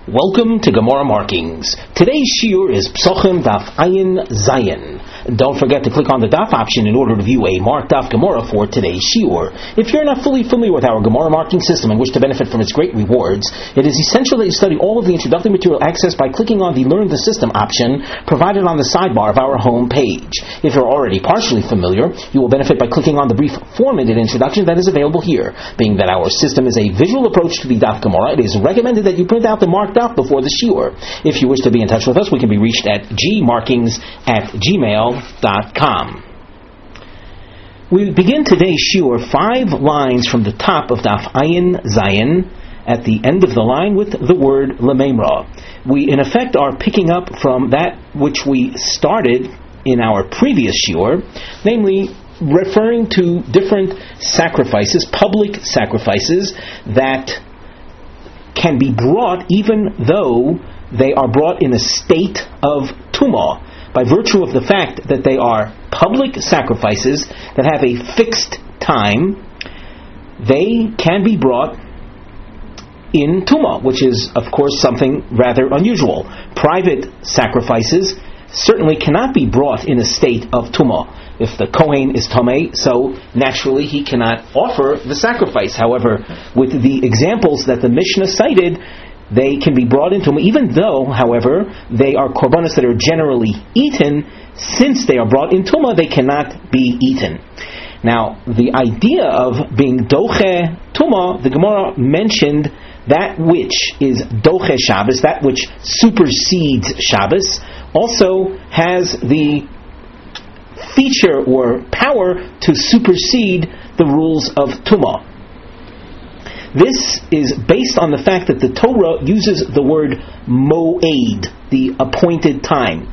Welcome to Gemara Markings. Today's shiur is Psochim Daf Ayin Zayin. Don't forget to click on the Daf option in order to view a marked Daf Gemara for today's shiur. If you're not fully familiar with our Gemara marking system and wish to benefit from its great rewards, it is essential that you study all of the introductory material accessed by clicking on the Learn the System option provided on the sidebar of our home page. If you're already partially familiar, you will benefit by clicking on the brief formatted introduction that is available here. Being that our system is a visual approach to the Daf Gemara, it is recommended that you print out the marked Daf before the shiur. If you wish to be in touch with us, we can be reached at gmarkings@gmail.com. We begin today's shiur 5 lines from the top of Daf Ayin Zayin, at the end of the line with the word Lememra. We in effect are picking up from that which we started in our previous shiur, namely referring to different sacrifices, public sacrifices, that can be brought even though they are brought in a state of tumah, by virtue of the fact that they are public sacrifices that have a fixed time. They can be brought in tumah, which is of course something rather unusual. Private sacrifices certainly cannot be brought in a state of tumah. If the Kohen is Tomei, so naturally he cannot offer the sacrifice. However, with the examples that the Mishnah cited, they can be brought into tumah, even though, however, they are korbanos that are generally eaten. Since they are brought in tumah, they cannot be eaten. Now, the idea of being doche tumah, the Gemara mentioned that which is doche Shabbos, that which supersedes Shabbos, also has the feature or power to supersede the rules of tumah. This is based on the fact that the Torah uses the word moed, the appointed time.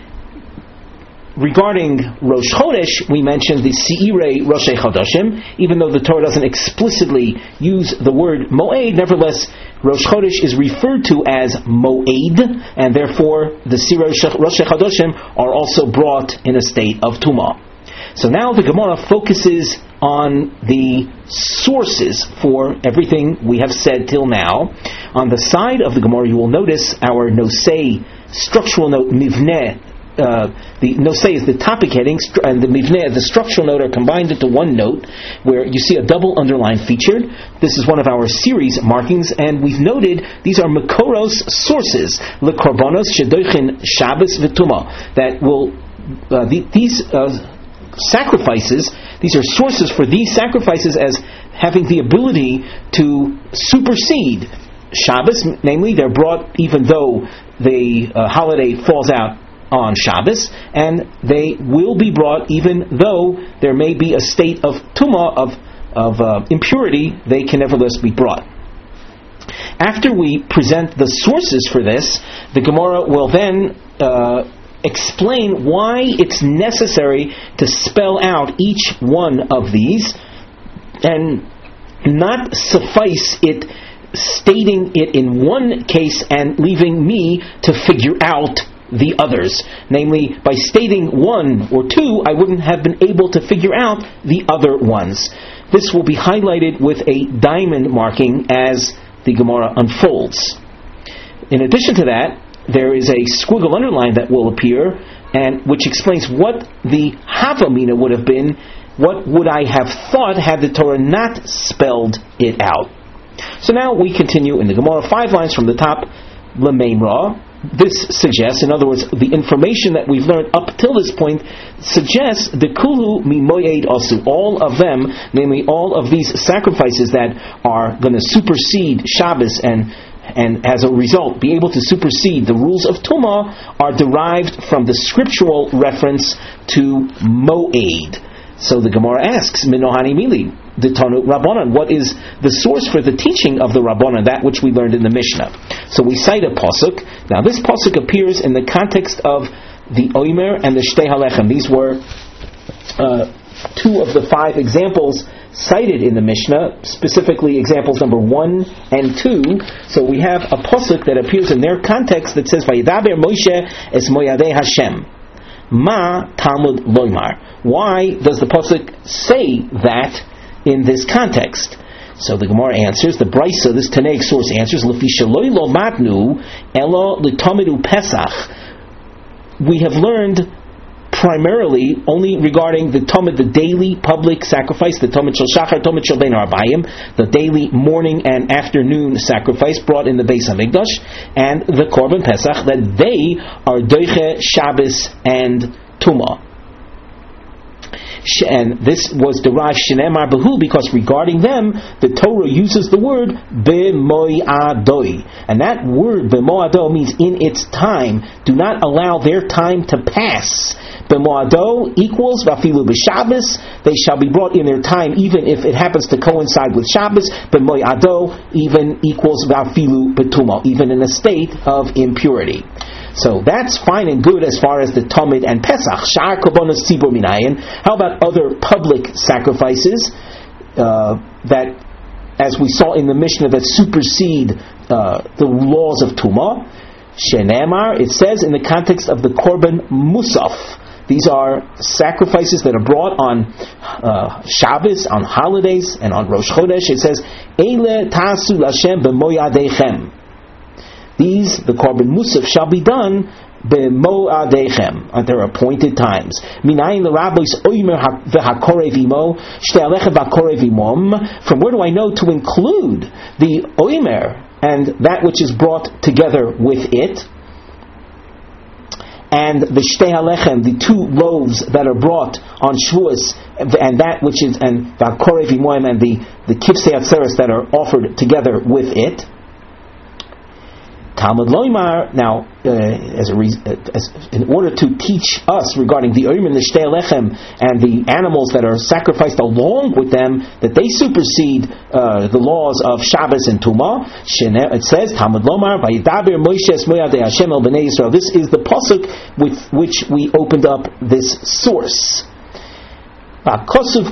Regarding Rosh Chodesh, we mentioned the Seirei Rosh Chodoshim. Even though the Torah doesn't explicitly use the word moed, nevertheless, Rosh Chodesh is referred to as moed, and therefore the Seirei Rosh Chodoshim are also brought in a state of tumah. So now the Gemara focuses on the sources for everything we have said till now. On the side of the Gemara, you will notice our nosei structural note mivneh. The nosei is the topic heading, and the mivneh, the structural note, are combined into one note, where you see a double underline featured. This is one of our series markings, and we've noted these are Makoros sources, lekorbanos shedoichin Shabbos v'tumah, that will these sacrifices. These are sources for these sacrifices as having the ability to supersede Shabbos. Namely, they're brought even though the holiday falls out on Shabbos, and they will be brought even though there may be a state of tumah, of impurity. They can nevertheless be brought. After we present the sources for this, the Gemara will then explain why it's necessary to spell out each one of these, and not suffice it stating it in one case and leaving me to figure out the others. Namely, by stating one or two, I wouldn't have been able to figure out the other ones. This will be highlighted with a diamond marking as the Gemara unfolds. In addition to that, there is a squiggle underline that will appear, and which explains what the havamina would have been. What would I have thought had the Torah not spelled it out? So now we continue in the Gemara, 5 lines from the top, Lememra. This suggests, in other words, the information that we've learned up till this point suggests the kulu mimoyed asu, all of them, namely all of these sacrifices that are going to supersede Shabbos and as a result be able to supersede the rules of tumah, are derived from the scriptural reference to moed. So the Gemara asks, Minohani Mili, the Tanu Rabbanan, what is the source for the teaching of the Rabbanan, that which we learned in the Mishnah? So we cite a pasuk. Now this pasuk appears in the context of the Omer and the Shtei Halechem. These were 2 of the 5 examples cited in the Mishnah, specifically examples number 1 and 2. So we have a pasuk that appears in their context that says, Vayidaber Moshe es moyadei Hashem. Ma Talmud Loimar. Why does the pasuk say that in this context? So the Gemara answers, the Brisa, this Tanaic source answers, Lefi sheloi lo matnu elo l'tomidu Pesach. We have learned primarily only regarding the Tomid, the daily public sacrifice, the Tomid shel Shachar, Tomid shel Bein Arbayim, the daily morning and afternoon sacrifice brought in the Beis Hamikdash, and the Korban Pesach, that they are Doiche, Shabbos, and Tumah. And this was derived Shenemar Behu, because regarding them the Torah uses the word B'mo'adoi, and that word B'mo'ado means in its time. Do not allow their time to pass. B'mo'ado equals Vafilu b'Shabbos, they shall be brought in their time even if it happens to coincide with Shabbos. B'mo'ado even equals Vafilu b'Tumah, even in a state of impurity. So that's fine and good as far as the Tamid and Pesach. Sha'ar korbanos tzibur minayin. How about other public sacrifices that, as we saw in the Mishnah, that supersede the laws of Tumah? Shenemar, it says in the context of the Korban Musaf. These are sacrifices that are brought on Shabbos, on holidays, and on Rosh Chodesh. It says, Eile tasu l'Hashem b'mo'adechem. These, the Korban Musaf, shall be done b'mo'adechem, at their appointed times. Minayin l'rabbis oimer v'hakorev imo, shtei alechem v'hakorev imom. From where do I know to include the oimer and that which is brought together with it, and the shtei halechem, the two loaves that are brought on Shavuos, and that which is, and v'hakorev imoim, and the kifsei atzeres that are offered together with it? Talmud Loimar, now, in order to teach us regarding the Oim and the Shtei Lechem and the animals that are sacrificed along with them, that they supersede the laws of Shabbos and Tumah, it says, Talmud Loimar, Vayidaber Moshe es moyadei Hashem el bnei Yisrael. This is the pasuk with which we opened up this source. The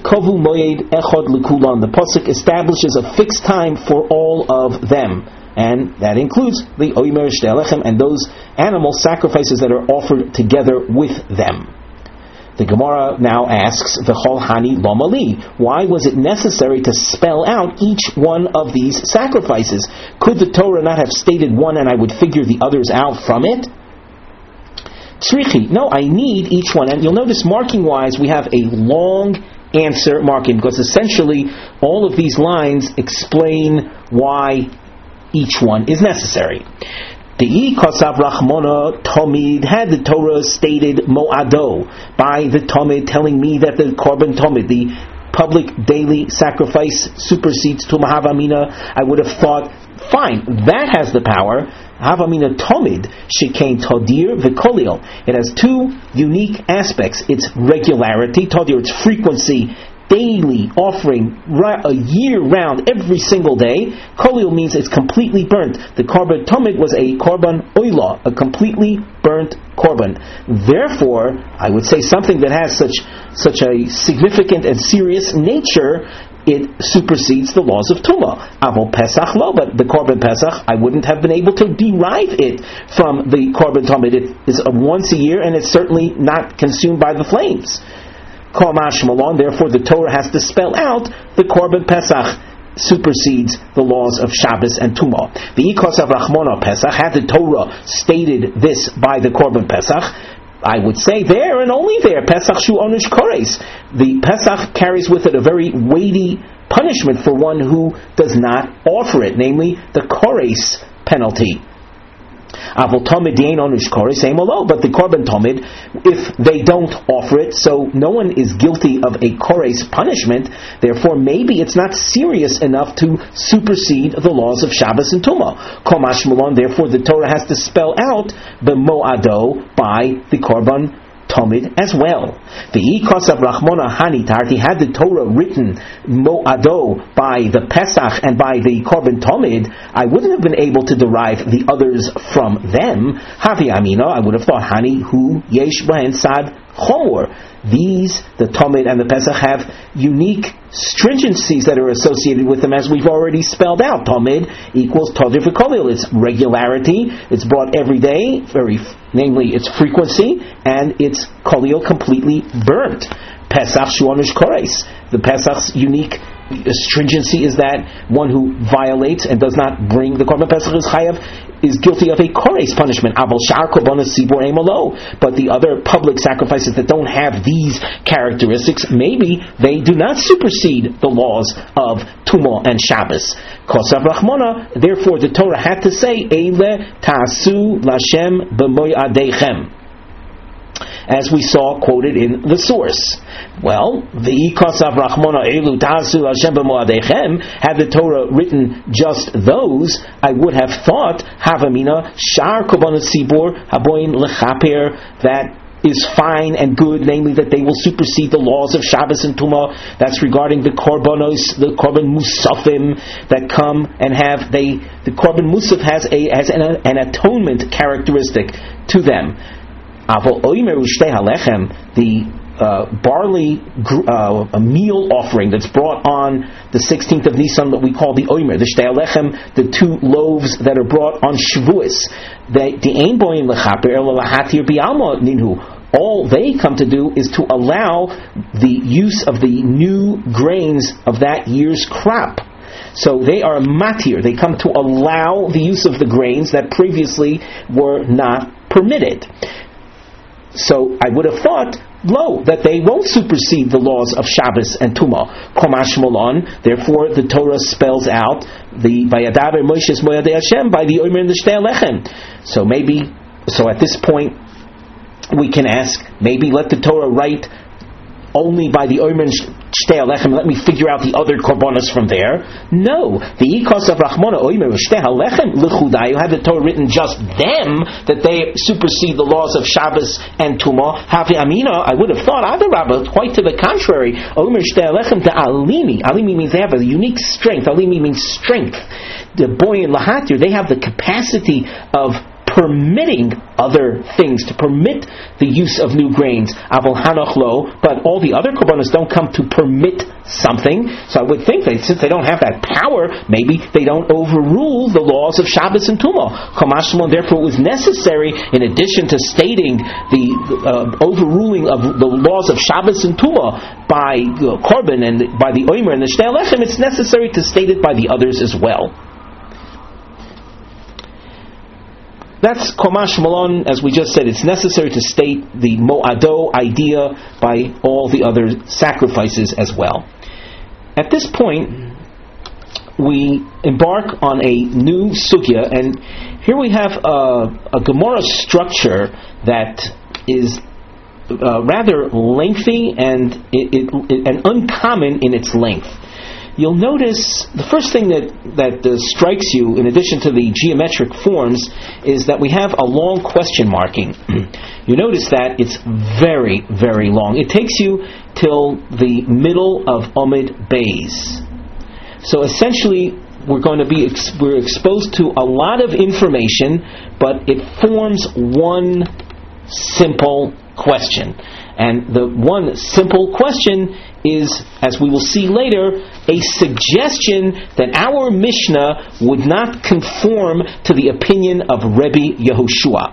pasuk establishes a fixed time for all of them, and that includes the Oimer, Shtei Lechem, and those animal sacrifices that are offered together with them. The Gemara now asks, V'chol hani lo mali, why was it necessary to spell out each one of these sacrifices? Could the Torah not have stated one and I would figure the others out from it? Tzrichi, no, I need each one. And you'll notice marking-wise we have a long answer marking, because essentially all of these lines explain why each one is necessary. The Kosav Rachmona Tomid, had the Torah stated Mo'ado by the Tomid, telling me that the Korban Tomid, the public daily sacrifice, supersedes Tumah Havamina, I would have thought, fine, that has the power. Havamina Tomid Shekain Todir V'Kolil. It has two unique aspects: its regularity, Todir, its frequency, daily offering, a year round, every single day. Kolil means it's completely burnt. The Korban Tomid was a Korban Oila, a completely burnt Korban. Therefore, I would say something that has such a significant and serious nature, it supersedes the laws of Tumah. Avol Pesach lo, but the Korban Pesach, I wouldn't have been able to derive it from the Korban Tomid. It is once a year, and it's certainly not consumed by the flames. Therefore the Torah has to spell out the Korban Pesach supersedes the laws of Shabbos and Tumah. The Ikos of Rachmona Pesach, had the Torah stated this by the Korban Pesach, I would say there and only there, Pesach Shu Onush Kores. The Pesach carries with it a very weighty punishment for one who does not offer it, namely the Kores penalty. Avol Tomid Yein Onush Kores, same alone, but the Korban Tomid, if they don't offer it, so no one is guilty of a Kores punishment, therefore maybe it's not serious enough to supersede the laws of Shabbos and Tumah. Komash Malon, therefore the Torah has to spell out the Mo'ado by the Korban Tomid as well. The Ikos of Rachmona Hani Tarti, had the Torah written Mo'ado by the Pesach and by the Korban Tomid, I wouldn't have been able to derive the others from them. Havi Amina, I would have thought Hani Hu Yesh Bahen Sad Chomor. These, the Tomid and the Pesach, have unique stringencies that are associated with them, as we've already spelled out. Tomid equals Todir V'Kolil. Its regularity, it's brought every day, namely its frequency, and its Kolil completely burnt. Pesach Shuanish Kores. The Pesach's unique stringency is that one who violates and does not bring the Korban Pesach is chayav, is guilty of a kore's punishment. But the other public sacrifices that don't have these characteristics, maybe they do not supersede the laws of Tumah and Shabbos. Kosav Rachmana, therefore the Torah had to say, Eile ta'asu Lashem b'moyadechem, as we saw quoted in the source. Well, the Kosav Rachmana Elu Ta'asu Lashem b'moadechem, had the Torah written just those, I would have thought Havamina Shar Korbanos Tzibur Haboin Lechaper, that is fine and good, namely that they will supersede the laws of Shabbos and Tumah. That's regarding the Korbanos, the Korban Musafim that come and have the Korban Musaf has an atonement characteristic to them. The barley a meal offering that's brought on the 16th of Nisan that we call the Omer, the Shtei Alechem, the 2 loaves that are brought on Shavuos. All they come to do is to allow the use of the new grains of that year's crop. So they are matir. They come to allow the use of the grains that previously were not permitted. So I would have thought, that they won't supersede the laws of Shabbos and Tumah. Komash Molon, therefore the Torah spells out the Vayadaber Moshe's Moyadei Hashem by the Omer and the Shtei Alechem. So at this point we can ask, maybe let the Torah write only by the Omer and Shtei Alechem, let me figure out the other korbanos from there. No, the Ikos of Rachmana Omer Shtei Alechem L'chudayu, had the Torah written just them, that they supersede the laws of Shabbos and Tumah. Havi Amina, I would have thought Adarabba, quite to the contrary. Omer Shtei Alechem to Alimi. Alimi means they have a unique strength. Alimi means strength. The boy in Lahatir, they have the capacity of permitting other things, to permit the use of new grains. Avol hanachlo, but all the other korbanos don't come to permit something. So I would think that since they don't have that power, maybe they don't overrule the laws of Shabbos and Tumah. Chamashmon, therefore, it was necessary, in addition to stating the overruling of the laws of Shabbos and Tumah by korban and by the Omer and the Shtei Alechem, it's necessary to state it by the others as well. That's Komash Malon, as we just said. It's necessary to state the Mo'ado idea by all the other sacrifices as well. At this point, we embark on a new sugya, and here we have a Gemara structure that is rather lengthy and uncommon in its length. You'll notice the first thing that strikes you, in addition to the geometric forms, is that we have a long question marking. You notice that it's very, very long. It takes you till the middle of Omid Beis. So essentially, we're exposed to a lot of information, but it forms one simple question. And the one simple question is, as we will see later, a suggestion that our Mishnah would not conform to the opinion of Rebbe Yehoshua.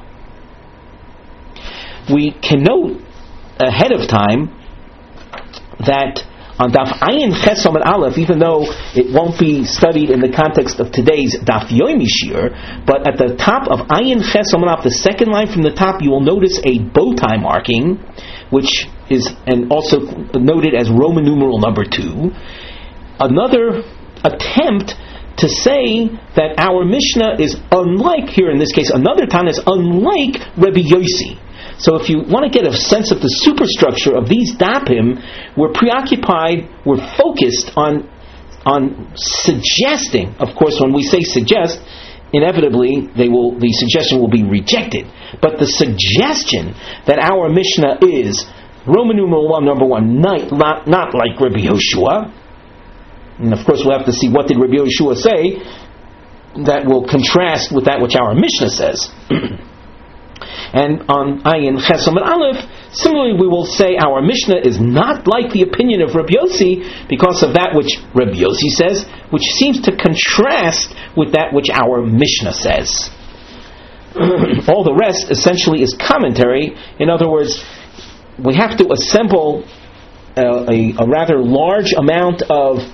We can note ahead of time that on Daf Ayin Ches Amud Aleph, even though it won't be studied in the context of today's Daf Yomi Shir, but at the top of Ayin Ches Amud Aleph, the second line from the top, you will notice a bow tie marking, which is and also noted as Roman numeral number 2. Another attempt to say that our Mishnah is unlike, here in this case, another Tana is unlike Rebbe Yossi. So if you want to get a sense of the superstructure of these dapim, we're focused on suggesting. Of course, when we say suggest, inevitably the suggestion will be rejected. But the suggestion that our Mishnah is Roman numeral 1, number 1, not like Rabbi Yehoshua, and of course we'll have to see what did Rabbi Yehoshua say that will contrast with that which our Mishnah says. And on Ayin Ches Amud Aleph, similarly we will say our Mishnah is not like the opinion of Rabbi Yossi because of that which Rabbi Yossi says, which seems to contrast with that which our Mishnah says. All the rest essentially is commentary. In other words, we have to assemble a rather large amount of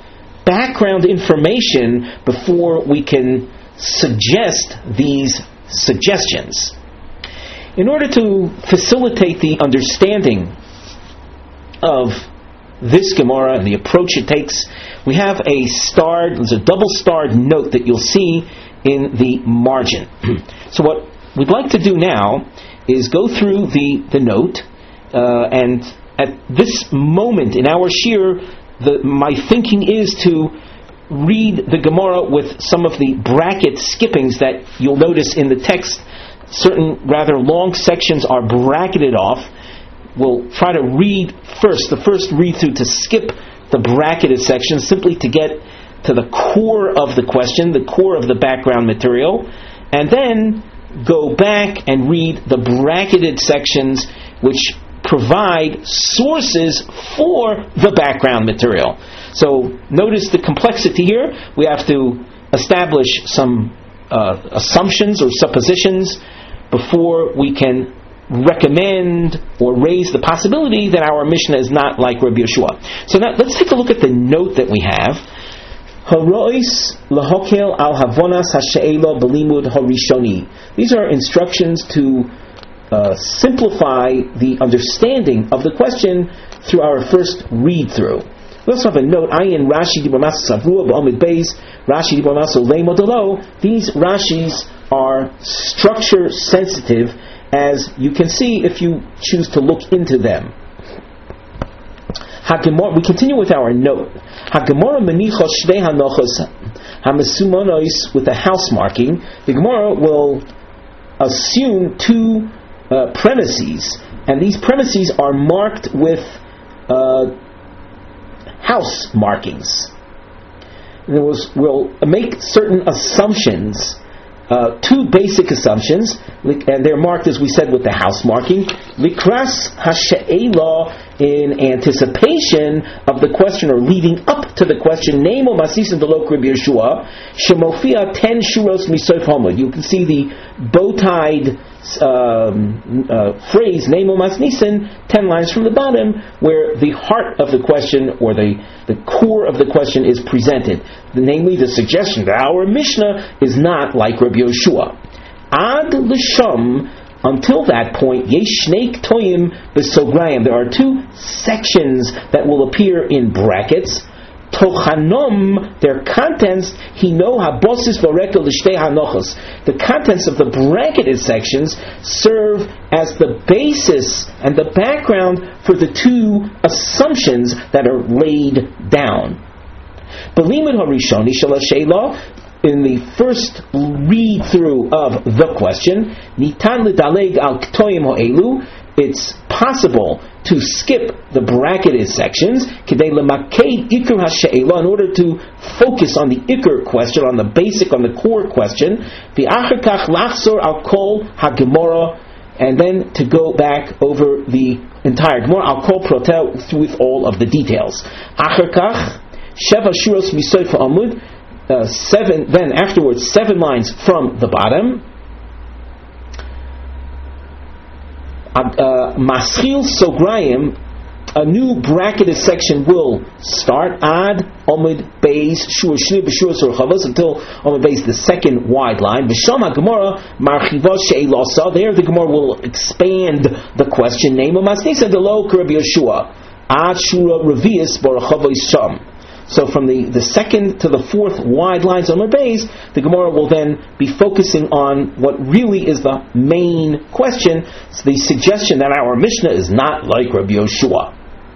background information before we can suggest these suggestions. In order to facilitate the understanding of this Gemara and the approach it takes, we have there's a double-starred note that you'll see in the margin. So what we'd like to do now is go through the note, and at this moment in our shir, my thinking is to read the Gemara with some of the bracket skippings that you'll notice in the text. Certain rather long sections are bracketed off. We'll try to read the first read through to skip the bracketed sections, simply to get to the core of the question, the core of the background material, and then go back and read the bracketed sections which provide sources for the background material. So notice the complexity here. We have to establish some assumptions or suppositions before we can recommend or raise the possibility that our Mishnah is not like Rabbi Yeshua. So now let's take a look at the note that we have. Harois lahokel al havonas hashe'ela belimud harishoni. These are instructions to simplify the understanding of the question through our first read through. We also have a note. Ayin Rashi Dibamasu Savrua Ba'omid Beis Rashi Dibamasu Leimodolo. These Rashis are structure sensitive, as you can see if you choose to look into them. We continue with our note. Hagemara menicha shnei hanochos hamasumonos, with a house marking. The Gemara will assume two premises, and these premises are marked with house markings. We'll make certain assumptions. Two basic assumptions, and they're marked, as we said, with the house marking. Likras hashe'ela, in anticipation of the question, or leading up to the question. Nemo masisim v'lo Rabbi Yeshua shemofia 10 shuros misof hamud. You can see the bow-tied phrase Nemo masnisin 10 lines from the bottom, where the heart of the question, or the core of the question, is presented. Namely, the suggestion that our Mishnah is not like Rabbi Yeshua. Ad l'sham, until that point, yesh shnei k'toyim b'sograyim. There are two sections that will appear in brackets. Tochanom, their contents, hino habosis v'rekel l'shtei hanochos. The contents of the bracketed sections serve as the basis and the background for the two assumptions that are laid down. Belimud harishoni shel hasheilah, in the first read-through of the question, nitan l'daleg al k'toyim ha'elu, it's possible to skip the bracketed sections, k'dei l'maked ikar ha'she'ela, in order to focus on the ikar question, on the basic, on the core question, v'achar kach lachzor al kol ha'gemara, and then to go back over the entire Gemara, al kol protel, with all of the details. Achar kach, sheva shuros misof ha'amud, then afterwards 7 lines from the bottom. Maschil Sograyim, a new bracketed section will start. Ad Omid Beis Shur Shni B'Shur Sur Chavos, until Omid Beis, the second wide line. V'Sham HaGemara Marchiva She'elasa. There the Gemara will expand the question. Name of Masnisa Delo Rabbi Yeshua. Ad Shura Revius Barachavos Sham. So from the second to the fourth wide lines on the base, the Gemara will then be focusing on what really is the main question. It's the suggestion that our Mishnah is not like Rabbi Yeshua.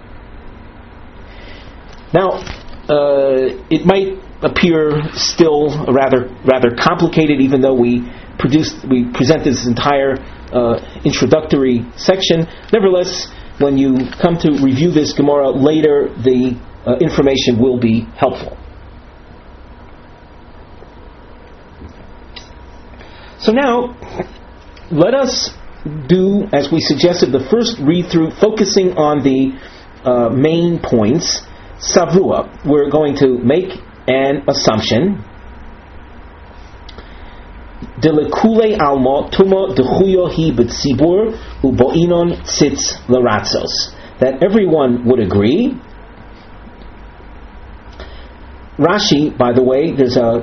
Now, it might appear still rather complicated, even though we present this entire introductory section. Nevertheless, when you come to review this Gemara later, the information will be helpful. So now, let us do, as we suggested, the first read-through, focusing on the main points. Savrua, we're going to make an assumption. Delekule alma tuma dechuyo hi b'tzibur ubo'inon tzitz l'ratzos. That everyone would agree Rashi, by the way, there's a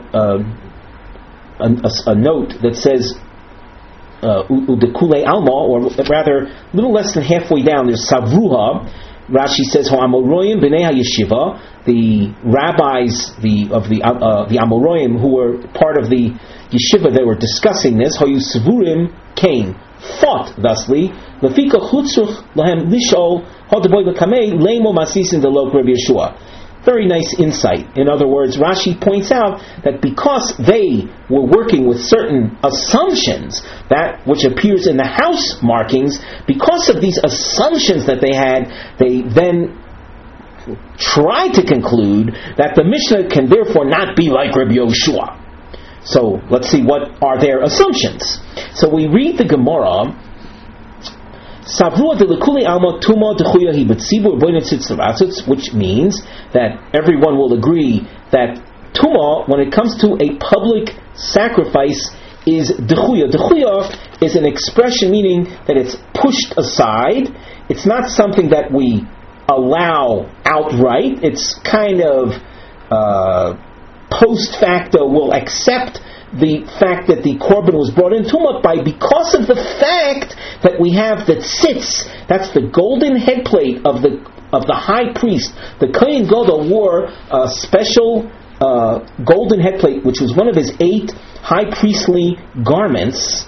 note that says Udekule Alma, or rather, a little less than halfway down, there's Savruha. Rashi says, "Amoroyim b'nei hayeshiva," the rabbis of the Amoroyim who were part of the yeshiva that were discussing this, Hayu Sevurim came, fought thusly. Lefika chutzuch lahem lishol hadaboy v'kamei leimo masisin delok Rabbi Yeshua. Very nice insight. In other words, Rashi points out that because they were working with certain assumptions, that which appears in the house markings, because of these assumptions that they had, they then tried to conclude that the Mishnah can therefore not be like Rabbi Yoshua. So let's see, what are their assumptions? So we read the Gemara. Which means that everyone will agree that Tumah, when it comes to a public sacrifice, is dechuya. Dechuya is an expression meaning that it's pushed aside. It's not something that we allow outright. It's kind of post facto will accept the fact that the korban was brought in tumah because of the fact that we have the tzitz. That's the golden headplate of the high priest. The Kohen Gadol wore a special golden headplate, which was one of his 8 high priestly garments,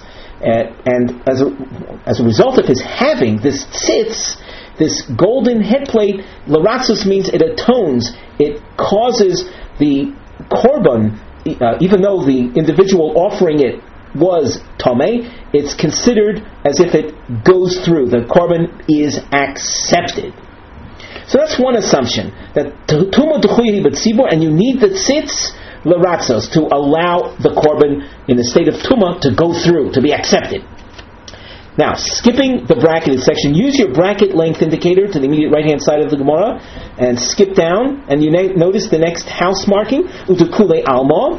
and as a result of his having this tzitz, this golden headplate, Laratzus means it atones. It causes the korban, even though the individual offering it was tamei, it's considered as if it goes through. The korban is accepted. So that's one assumption, that tumah dechuya b'tzibur, and you need the tzitz l'ratzos to allow the korban in the state of tumah to go through, to be accepted. Now, skipping the bracketed section, use your bracket length indicator to the immediate right-hand side of the Gemara and skip down, and you notice the next house marking, utukule alma,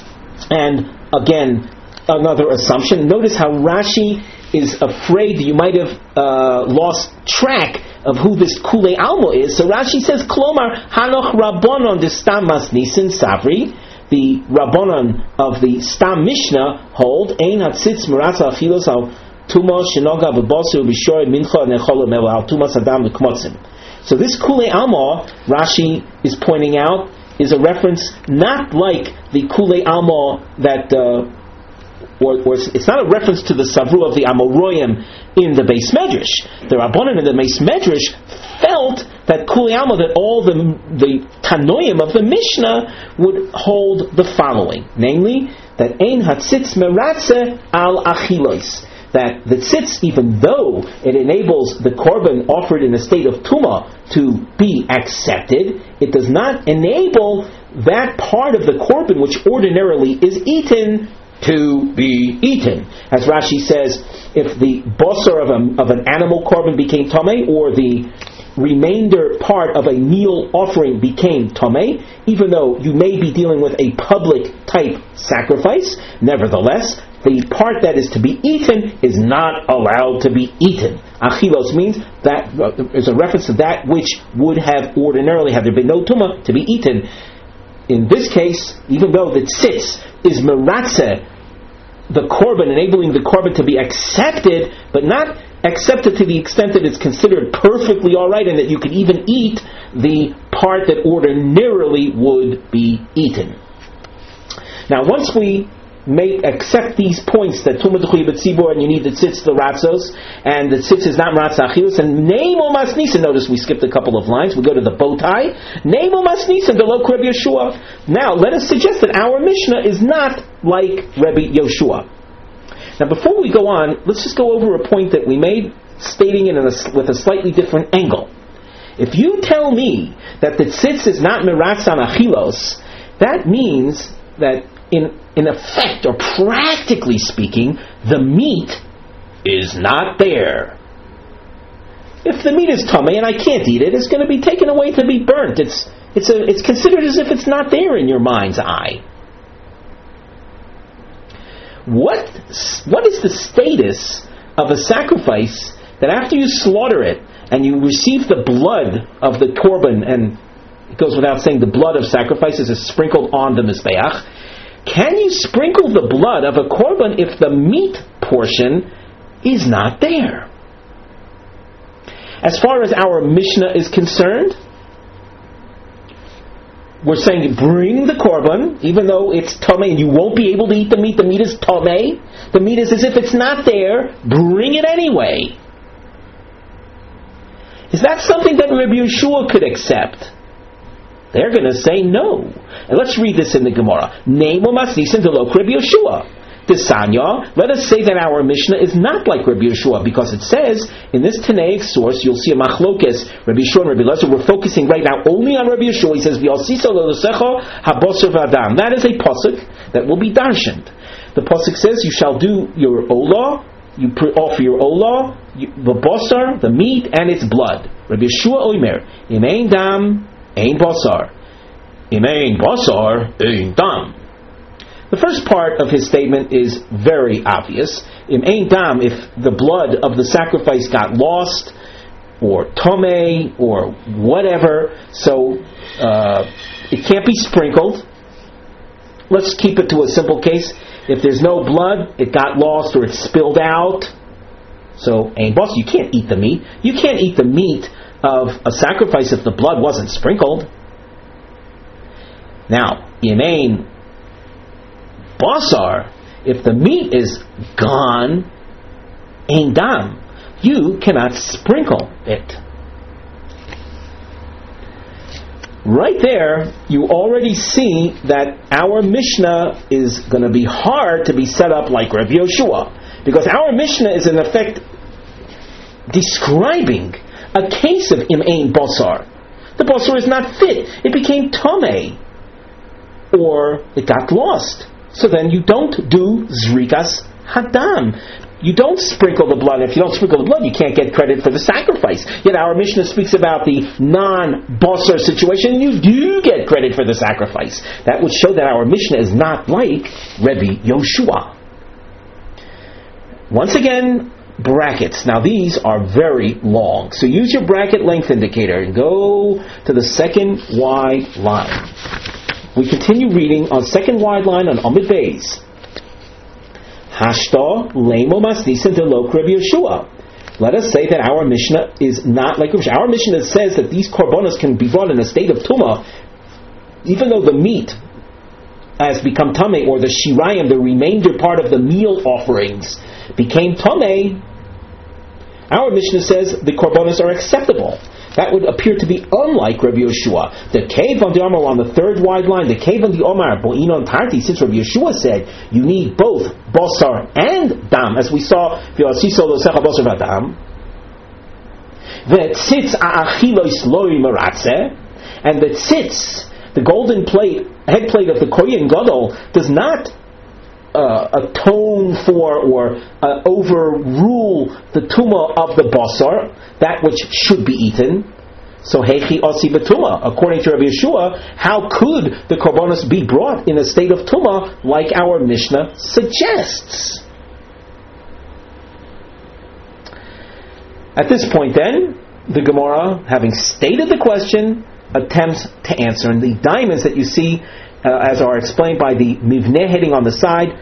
and again, another assumption. Notice how Rashi is afraid you might have lost track of who this kule alma is. So Rashi says, Klomar hanoch rabbonon de stam masnisin savri. The rabbonon of the Stam Mishnah hold ein hatzitz meratza achilos al Tuma shenoga v'bosu b'shoy mincha necholam al tuma sadam v'kmotzim. So this kule alma, Rashi is pointing out, is a reference not like the kule alma that, or it's not a reference to the savru of the Amoroyim in the Beis Medrash. The Rabbanan in the Beis Medrash felt that kule alma, that all the Tanoim of the Mishnah would hold the following, namely that ein hatzitz meratze al achilos, that the tzitz, even though it enables the korban offered in a state of tumah to be accepted, it does not enable that part of the korban which ordinarily is eaten to be eaten. As Rashi says, if the basar of an animal korban became tamei, or the remainder part of a meal offering became tamei, even though you may be dealing with a public type sacrifice, nevertheless, the part that is to be eaten is not allowed to be eaten. Achilos means that is a reference to that which would have ordinarily, had there been no tumah, to be eaten. In this case, even though the tzitz is meratzeh, the korban, enabling the korban to be accepted, but not accepted to the extent that it's considered perfectly alright and that you could even eat the part that ordinarily would be eaten. Now, once we accept these points, that tumah dechuya b'tzibur, and you need the tzitz, the ratzos, and the tzitz is not ratzah achilus, and nemo masnisin. Notice we skipped a couple of lines. We go to the bow tie. Nemo masnisin delok Rabbi Yeshua. Now let us suggest that our Mishnah is not like Rabbi Yoshua. Now before we go on, let's just go over a point that we made, stating it with a slightly different angle. If you tell me that the tzitz is not meratzah achilos, that means that in effect, or practically speaking, the meat is not there. If the meat is tamei and I can't eat it, it's going to be taken away to be burnt. It's considered as if it's not there in your mind's eye. What is the status of a sacrifice that after you slaughter it and you receive the blood of the korban and it goes without saying, the blood of sacrifices is sprinkled on the Mizbeach. Can you sprinkle the blood of a korban if the meat portion is not there? As far as our Mishnah is concerned, we're saying bring the korban, even though it's tamei and you won't be able to eat the meat. The meat is tamei. The meat is as if it's not there. Bring it anyway. Is that something that Rabbi Yeshua could accept? They're going to say no. And let's read this in the Gemara. Neimu masnisin delok Rabbi Yeshua. Desanya, let us say that our Mishnah is not like Rabbi Yeshua, because it says in this Tanaic source, you'll see a machlokes, Rabbi Yeshua and Rabbi Elazar. We're focusing right now only on Rabbi Yeshua. He says, "V'yalsisa lelosecha habosar v'adam." That is a pasuk that will be darshaned. The pasuk says, "You shall do your olah, you offer your olah, the basar, the meat, and its blood." Rabbi Yeshua oimer, "Im ein dam, ein basar. Im ein basar, ein dam." The first part of his statement is very obvious. Im ein dam, if the blood of the sacrifice got lost, or tomei, or whatever, so it can't be sprinkled. Let's keep it to a simple case. If there's no blood, it got lost or it spilled out. So ein bas, you can't eat the meat. You can't eat the meat of a sacrifice if the blood wasn't sprinkled. Now, im ein basar, if the meat is gone, ein dam, you cannot sprinkle it. Right there, you already see that our Mishnah is going to be hard to be set up like Rabbi Yeshua, because our Mishnah is in effect describing a case of im ein basar. The basar is not fit. It became tamei, or it got lost. So then you don't do zrikas hadam. You don't sprinkle the blood. If you don't sprinkle the blood, you can't get credit for the sacrifice. Yet our Mishnah speaks about the non-basar situation, and you do get credit for the sacrifice. That would show that our Mishnah is not like Rabbi Yoshua. Once again, brackets. Now these are very long. So use your bracket length indicator and go to the second wide line. We continue reading on second wide line on Amud Beis. Hashta lemo masnisin delok Rabbi Yeshua. Let us say that our Mishnah is not like Rabbi Yeshua. Our Mishnah says that these korbanos can be brought in a state of tumah, even though the meat has become tamei, or the shirayim, the remainder part of the meal offerings, became tamei. Our Mishnah says the korbanos are acceptable. That would appear to be unlike Rabbi Yeshua. The cave on the Omar on the third wide line, the cave on the Omar, Bo'inon Tarti, since Rabbi Yeshua said you need both basar and dam, as we saw, V'yasiso losecha basar v'adam, the tzitz a'achilos loi meratzeh, and the tzitz, the golden plate, head plate of the Kohen Gadol, does not atone for or overrule the tumah of the basar, that which should be eaten. So heichi osi betuma. According to Rabbi Yeshua, how could the korbanos be brought in a state of tumah like our Mishnah suggests? At this point, then, the Gemara, having stated the question, attempts to answer. And the diamonds that you see, as are explained by the mivneh heading on the side,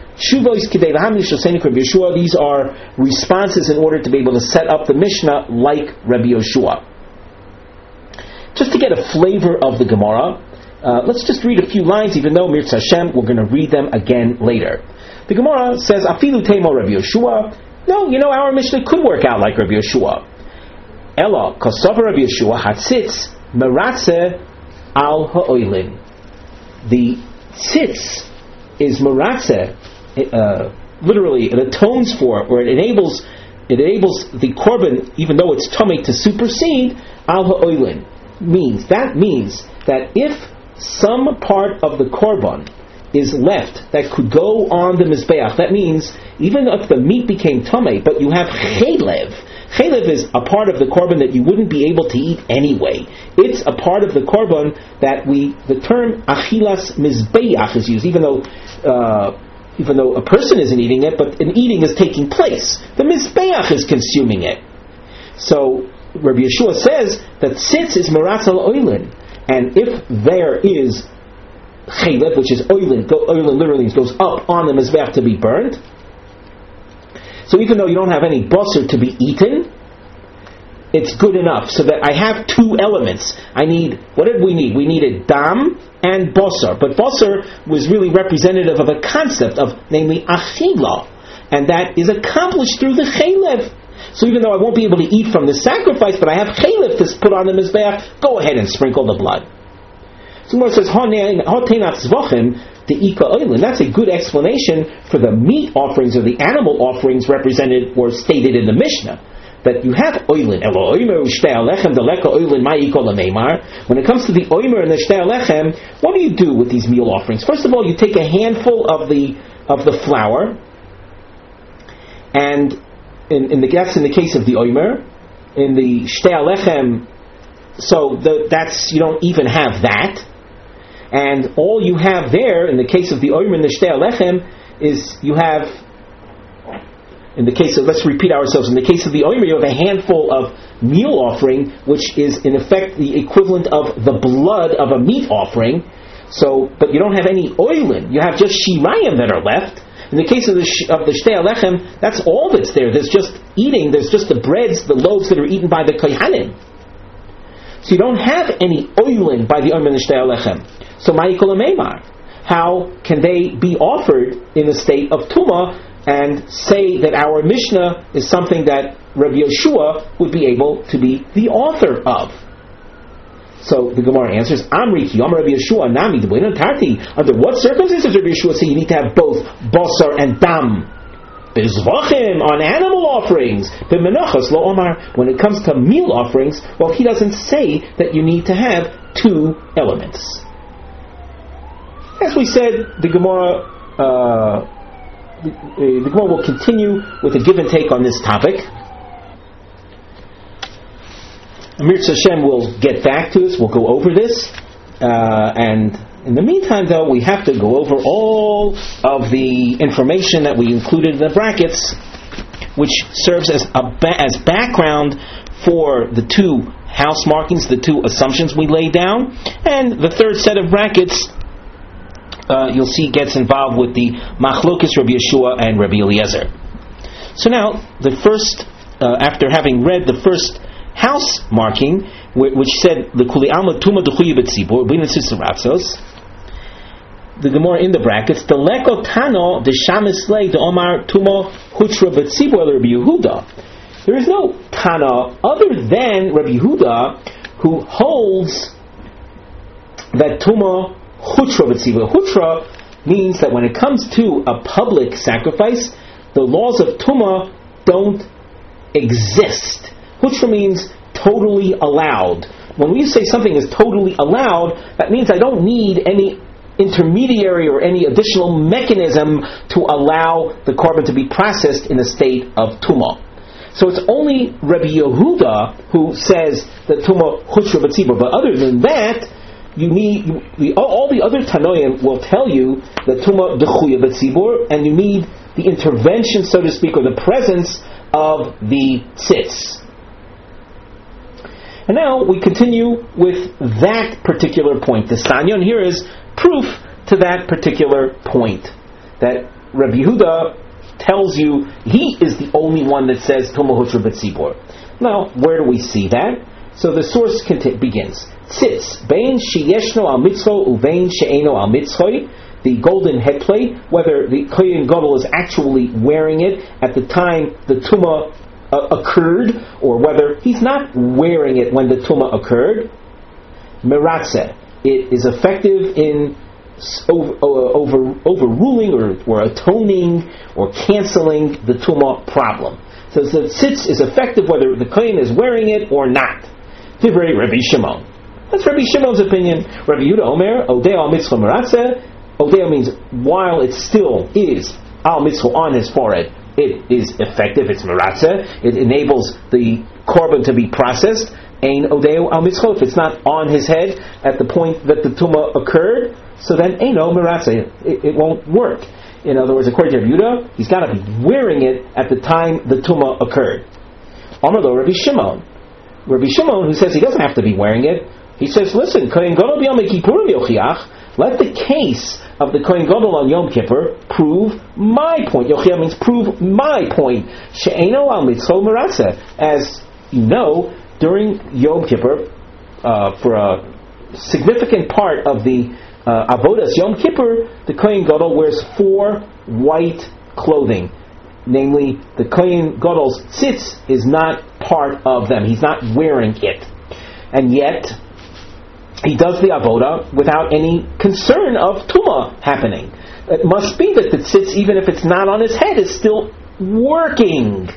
these are responses in order to be able to set up the Mishnah like Rabbi Yeshua. Just to get a flavor of the Gemara, let's just read a few lines, even though Mirz Hashem, we're going to read them again later. The Gemara says, Afilu Teimo Rabbi Yeshua. No, our Mishnah could work out like Rabbi Yeshua. Ella, Kosover Rabbi Yeshua, Hatzitz, Meratze al Ha'oilin. The tzitz is meratze, literally it atones for, or it enables the korban, even though it's tamei, to supersede al ha'oilin. That means that if some part of the korban is left that could go on the mizbeach, that means even if the meat became tamei, but you have chelev. Chelev is a part of the korban that you wouldn't be able to eat anyway. It's a part of the korban that the term achilas mizbeach is used, even though a person isn't eating it, but an eating is taking place. The mizbeach is consuming it. So Rabbi Yeshua says that tzitz is meratz al oilin, and if there is chaylev, which is oilin literally goes up on the mizbeach to be burned. So even though you don't have any basar to be eaten, it's good enough, so that I have two elements. What did we need? We needed dam and basar. But basar was really representative of a concept of, namely, achila. And that is accomplished through the chaylev. So even though I won't be able to eat from the sacrifice, but I have chaylev to put on the mizbeach, go ahead and sprinkle the blood. So Gemara says, that's a good explanation for the meat offerings or the animal offerings represented or stated in the Mishnah. That you have oilin. When it comes to the oimer and the shtei alechem, what do you do with these meal offerings? First of all, you take a handful of the flour, and that's in the case of the oimer. In the shtei alechem, you don't even have that, and all you have there in the case of the oimer and the shtei alechem is you have. In the case of, let's repeat ourselves, in the case of the oimer, you have a handful of meal offering, which is in effect the equivalent of the blood of a meat offering. But you don't have any oilin. You have just shirayim that are left. In the case of the shtei alechem, that's all that's there. There's just the breads, the loaves that are eaten by the kohanim. So you don't have any oilin by the oimer and the shtei alechem. So ma'ikol meimar. How can they be offered in a state of tumah and say that our Mishnah is something that Rabbi Yeshua would be able to be the author of? So the Gemara answers, Amri ki Yom Rabbi Yeshua nami d'boinan tarti. Under what circumstances Rabbi Yeshua say you need to have both basar and dam? Bizvachim, on animal offerings. B'menachos lo omar. When it comes to meal offerings, well, he doesn't say that you need to have two elements. As we said, the Gemara will continue with a give and take on this topic. Amir Hashem will get back to us. We'll go over this. And in the meantime, though, we have to go over all of the information that we included in the brackets, which serves as background for the two house markings, the two assumptions we laid down. And the third set of brackets, you'll see, gets involved with the Machlokes Rabbi Yeshua and Rabbi Eliezer. So now, after having read the first house marking, which said the Kuli Alma Tuma Duchuyi Betzibur B'Nesitzaratzos, the Gemara in the brackets, the Leko Tano the Shamislei the Omar Tuma Hutra Betzibur Rabbi Yehuda. There is no Tana other than Rabbi Yehuda who holds that Tuma Hutra B'Tzibur. Hutra means that when it comes to a public sacrifice, the laws of Tumah don't exist. Hutra means totally allowed. When we say something is totally allowed, that means I don't need any intermediary or any additional mechanism to allow the korban to be processed in a state of Tumah. So it's only Rabbi Yehuda who says that Tumah Hutra B'Tzibur. But other than that, all the other Tanoim will tell you that Tumah Dechuya B'Tzibur, and you need the intervention, so to speak, or the presence of the tzitz. And now we continue with that particular point. The Sanyon here is proof to that particular point, that Rabbi Yehuda tells you he is the only one that says Tumah Hutra B'Tzibur. Now, where do we see that? So the source begins. Tzitz, bein sheyeshno al mitzvah ubein she'eno al mitzvah, the golden headplate, whether the Kohen Gadol is actually wearing it at the time the Tumah occurred, or whether he's not wearing it when the Tumah occurred, Meratzeh, it is effective in overruling or atoning or canceling the Tumah problem. So the tzitz is effective whether the Kohen is wearing it or not. Divrei Rabbi Shimon. That's Rabbi Shimon's opinion. Rabbi Yehuda Omer, Odeh al mitzvah meratzeh. Odeh means while it still is al mitzvah on his forehead, it is effective, it's meratzeh, it enables the korban to be processed. Ein Odeh al mitzvah, if it's not on his head at the point that the tumah occurred, so then eino meratzeh, it won't work. In other words, according to Rabbi Yehuda, he's got to be wearing it at the time the tumah occurred. Amar lo Rabbi Shimon. Rabbi Shimon, who says he doesn't have to be wearing it, He says, listen, Kohen Gadol b'Yom Kippurim yochiach, let the case of the Kohen Gadol on Yom Kippur prove my point. Yochiach means prove my point. She'eno al mitzvah meratzeh. As you know, during Yom Kippur, for a significant part of the Avodas Yom Kippur, the Kohen Gadol wears 4 white clothing. Namely, the Kohen Gadol's tzitz is not part of them. He's not wearing it. And yet, he does the avodah without any concern of tumah happening. It must be that the tzitz, even if it's not on his head, is still working.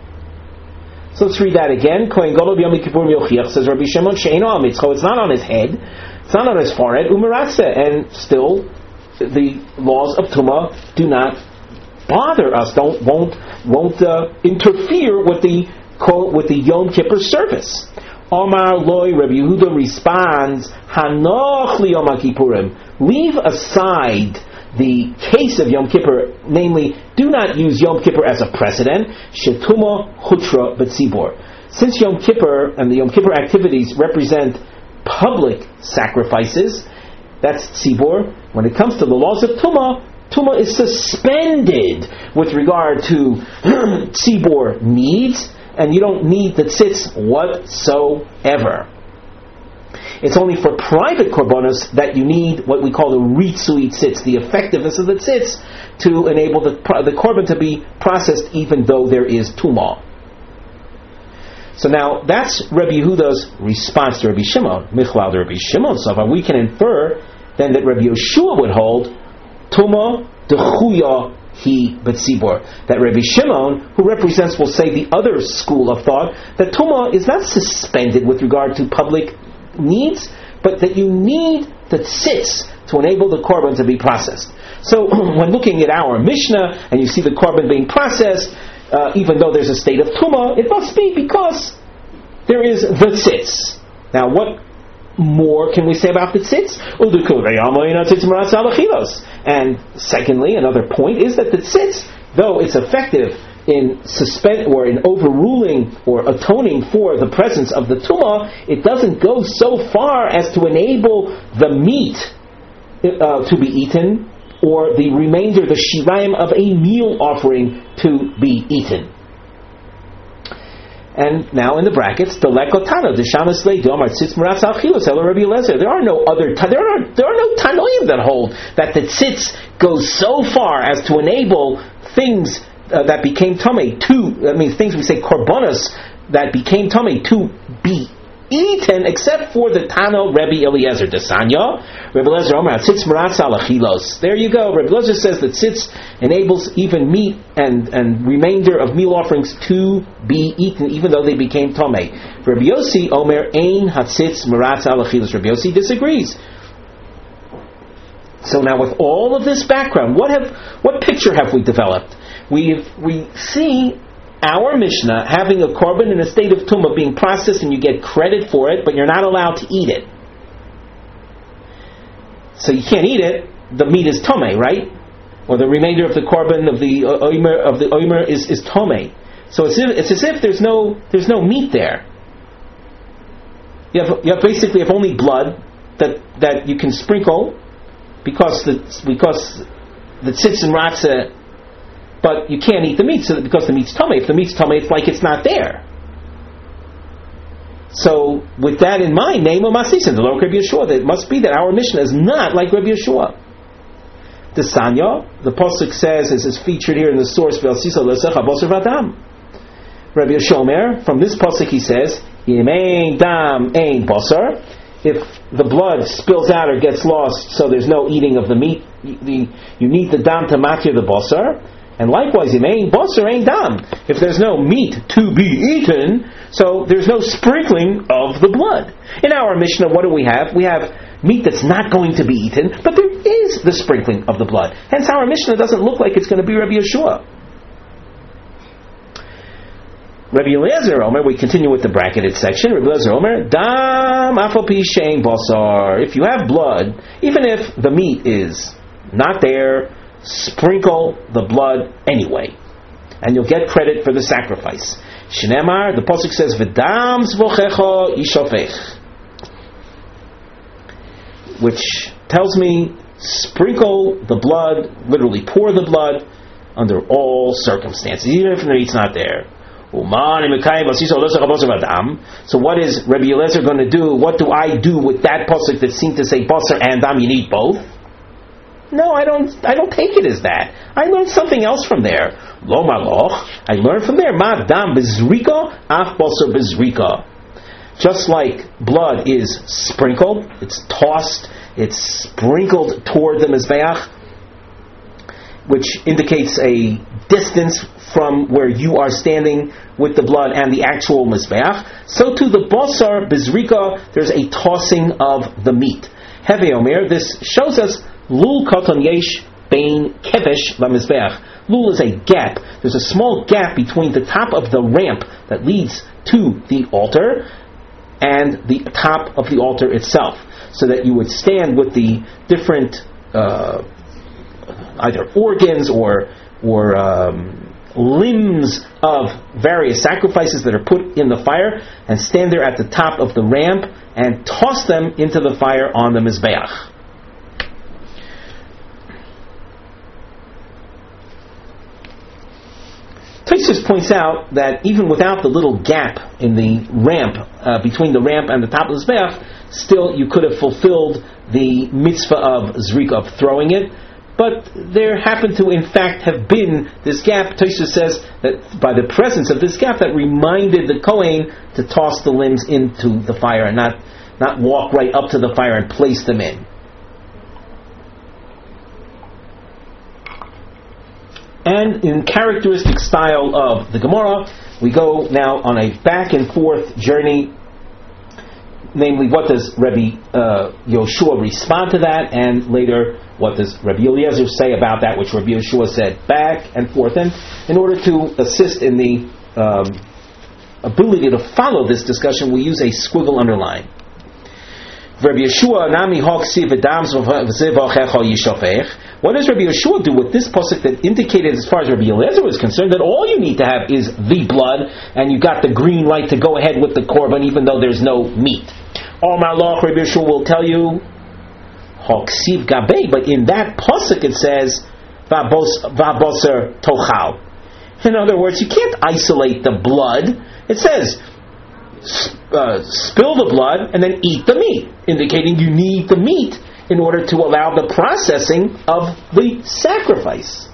So let's read that again. Kohen Gadol b'Yom Kippurim yochiach, says Rabbi Shimon, she'eino al mitzcho, it's not on his head, it's not on his forehead, umeratzeh, and still the laws of tumah do not bother us, won't interfere with the Yom Kippur service. Omar Loi, Rabbi Yehuda responds, Hanoch li Yom Kippurim. Leave aside the case of Yom Kippur, namely, do not use Yom Kippur as a precedent. Shetuma hutra b'tzibor. Since Yom Kippur and the Yom Kippur activities represent public sacrifices, that's tzibor. When it comes to the laws of Tumah, Tumah is suspended with regard to tzibor needs, and you don't need the tzitz whatsoever. It's only for private korbanos that you need what we call the ritzui tzitz, the effectiveness of the tzitz, to enable the korban to be processed even though there is tumah. So now that's Rabbi Yehuda's response to Rabbi Shimon. Michlal to Rabbi Shimon, so we can infer then that Rabbi Yeshua would hold tumah dechuya he betzibor. That Rabbi Shimon, who represents, we'll say, the other school of thought, that tumah is not suspended with regard to public needs, but that you need the tzitz to enable the korban to be processed. So when looking at our Mishnah and you see the korban being processed, even though there's a state of tumah, it must be because there is the tzitz. Now, what more can we say about the tzitz? And secondly, another point is that the tzitz, though it's effective in in overruling or atoning for the presence of the tumah, it doesn't go so far as to enable the meat to be eaten, or the remainder, the shirayim of a meal offering, to be eaten. And now in the brackets, the lekotana, the shamas leidom tzitz meratz al chilos elo Rabbi Eliezer. There are no tanoim that hold that the tzitz goes so far as to enable things that became tamei things we say korbanos that became tamei to be eaten, except for the Tano Rabbi Eliezer. Desanya, Rabbi Eliezer Omer, tzitz meratz al achilos. There you go. Rabbi Eliezer says that tzitz enables even meat and remainder of meal offerings to be eaten, even though they became tamei. Rabbi Yossi Omer ein hatzitz meratz al achilos. Rabbi Yossi disagrees. So now, with all of this background, what picture have we developed? We see our Mishnah having a korban in a state of tumah being processed, and you get credit for it, but you're not allowed to eat it. So you can't eat it. The meat is tomei, right? Or the remainder of the korban of the oimer is tomei. So it's as if there's no meat there. You have basically only blood that you can sprinkle because the tzitz and ratzah. But you can't eat the meat because the meat's tummy. If the meat's tummy, it's like it's not there. So, with that in mind, name of Masisin, the Lord Rabbi Yeshua, that it must be that our Mishnah is not like Rabbi Yeshua. The Sanya, the pasuk says, as is featured here in the source, Rabbi Yeshua Omer, from this pasuk he says, Yemein dam ein basar. If the blood spills out or gets lost, so there's no eating of the meat, you need the dam to matir the basar. And likewise, ain basar ain dam. If there's no meat to be eaten, so there's no sprinkling of the blood. In our Mishnah, what do? We have meat that's not going to be eaten, but there is the sprinkling of the blood. Hence, our Mishnah doesn't look like it's going to be Rabbi Yeshua. Rabbi Eliezer Omer, we continue with the bracketed section. Rabbi Eliezer Omer, dam afal pi she'ein basar. If you have blood, even if the meat is not there, sprinkle the blood anyway, and you'll get credit for the sacrifice. Shneimar, the pasuk says, "V'dam zvochecha yishofech." which tells me sprinkle the blood, literally pour the blood, under all circumstances, even if the meat's not there. So what is Rabbi Eliezer going to do? What do I do with that pasuk that seemed to say basar and dam? You need both. No, I don't take it as that. I learned something else from there. Lo maloch. I learned from there. Ma dam bezrika, ach basar bezrika. Just like blood is sprinkled, it's tossed, it's sprinkled toward the mizbeach, which indicates a distance from where you are standing with the blood and the actual mizbeach. So to the basar bezrika, there's a tossing of the meat. Heve Omer, this shows us lul katan yesh bein kevesh lamizbeach. Lul is a gap. There's a small gap between the top of the ramp that leads to the altar and the top of the altar itself, so that you would stand with the different either organs or limbs of various sacrifices that are put in the fire, and stand there at the top of the ramp and toss them into the fire on the mizbeach. Tosfos points out that even without the little gap in the ramp, between the ramp and the top of the mizbeach, still you could have fulfilled the mitzvah of zrika, of throwing it. But there happened to, in fact, have been this gap. Tosfos says that by the presence of this gap, that reminded the Kohen to toss the limbs into the fire and not walk right up to the fire and place them in. And in characteristic style of the Gemara, we go now on a back and forth journey. Namely, what does Rabbi Yoshua respond to that, and later, what does Rabbi Eliezer say about that, which Rabbi Yoshua said, back and forth. And in order to assist in the ability to follow this discussion, we use a squiggle underline. Rabbi Yeshua nami hoksiv adams v'zevachecha yishafech. What does Rabbi Yeshua do with this pasuk that indicated, as far as Rabbi Eliezer was concerned, that all you need to have is the blood, and you got the green light to go ahead with the korban, even though there's no meat? Omar Loch, Rabbi Yeshua will tell you hoksiv gabei, but in that pasuk it says va'boser tochal. In other words, you can't isolate the blood. It says spill the blood and then eat the meat, indicating you need the meat in order to allow the processing of the sacrifice.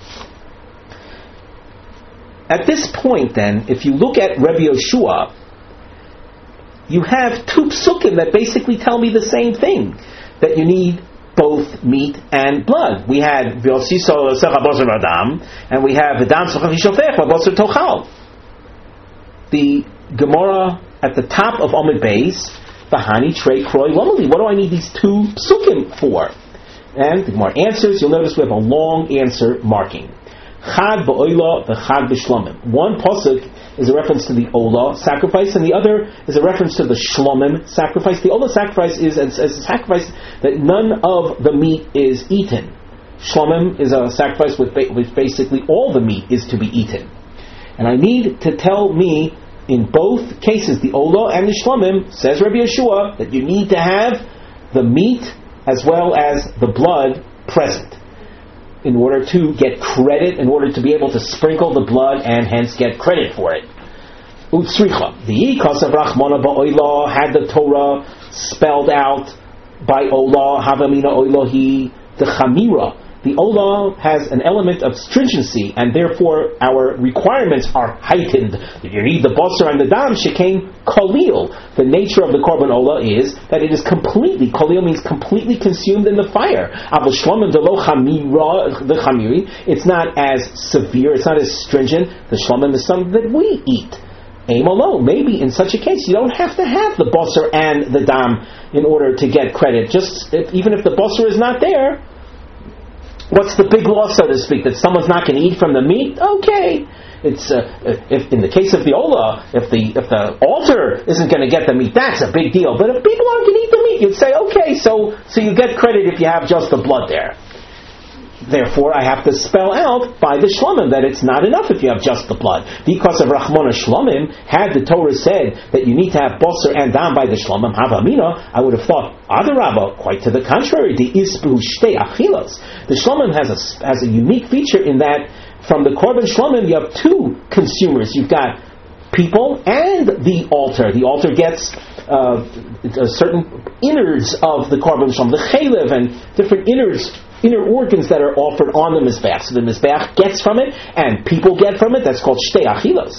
At this point, then, if you look at Rabbi Yoshua, you have two psukim that basically tell me the same thing, that you need both meat and blood. We had V'osiso Secha Adam, and we have V'dam Secha V'shofech V'boser Tochal. The Gemara at the top of Amud Beis, V'hani Trei Kroi Lomali. What do I need these two psukim for? And the Gemara answers. You'll notice we have a long answer marking. Chad ba'oila v'chad b'shlomim. One pasuk is a reference to the ola sacrifice, and the other is a reference to the shlomim sacrifice. The ola sacrifice is a sacrifice that none of the meat is eaten. Shlomim is a sacrifice with basically all the meat is to be eaten. And I need to tell me, in both cases, the ola and the shlomim, says Rabbi Yeshua, that you need to have the meat as well as the blood present in order to get credit, in order to be able to sprinkle the blood and hence get credit for it. Utsricha. The Yikasav Rachmana ba'oila, had the Torah spelled out by ola, havamina oilohi, the chamira. The ola has an element of stringency, and therefore our requirements are heightened. If you read the basar and the dam, shekain kolil. The nature of the korban ola is that it is completely, kolil means completely consumed in the fire. Aval shlomim delo chamira, the chamiri, it's not as severe, it's not as stringent. The shlomim is something that we eat. Aim alone. Maybe in such a case you don't have to have the basar and the dam in order to get credit. Even if the basar is not there, what's the big law, so to speak, that someone's not going to eat from the meat? Okay, it's if in the case of the ola, if the altar isn't going to get the meat, that's a big deal. But if people aren't going to eat the meat, you'd say okay, so you get credit if you have just the blood there. Therefore, I have to spell out by the Shlomim that it's not enough if you have just the blood. Because of Rachmana Shlomim, had the Torah said that you need to have Basar and Dam by the Shlomim, Havamina, I would have thought, Adarabba, quite to the contrary, the Isbu Shtei Achilos. The Shlomim has a unique feature in that from the Korban Shlomim you have two consumers. You've got people and the altar. The altar gets certain innards of the Korban Shlomim, the Chalev and different inner organs that are offered on the Mizbeach. So the Mizbeach gets from it, and people get from it. That's called Shtei Achilos.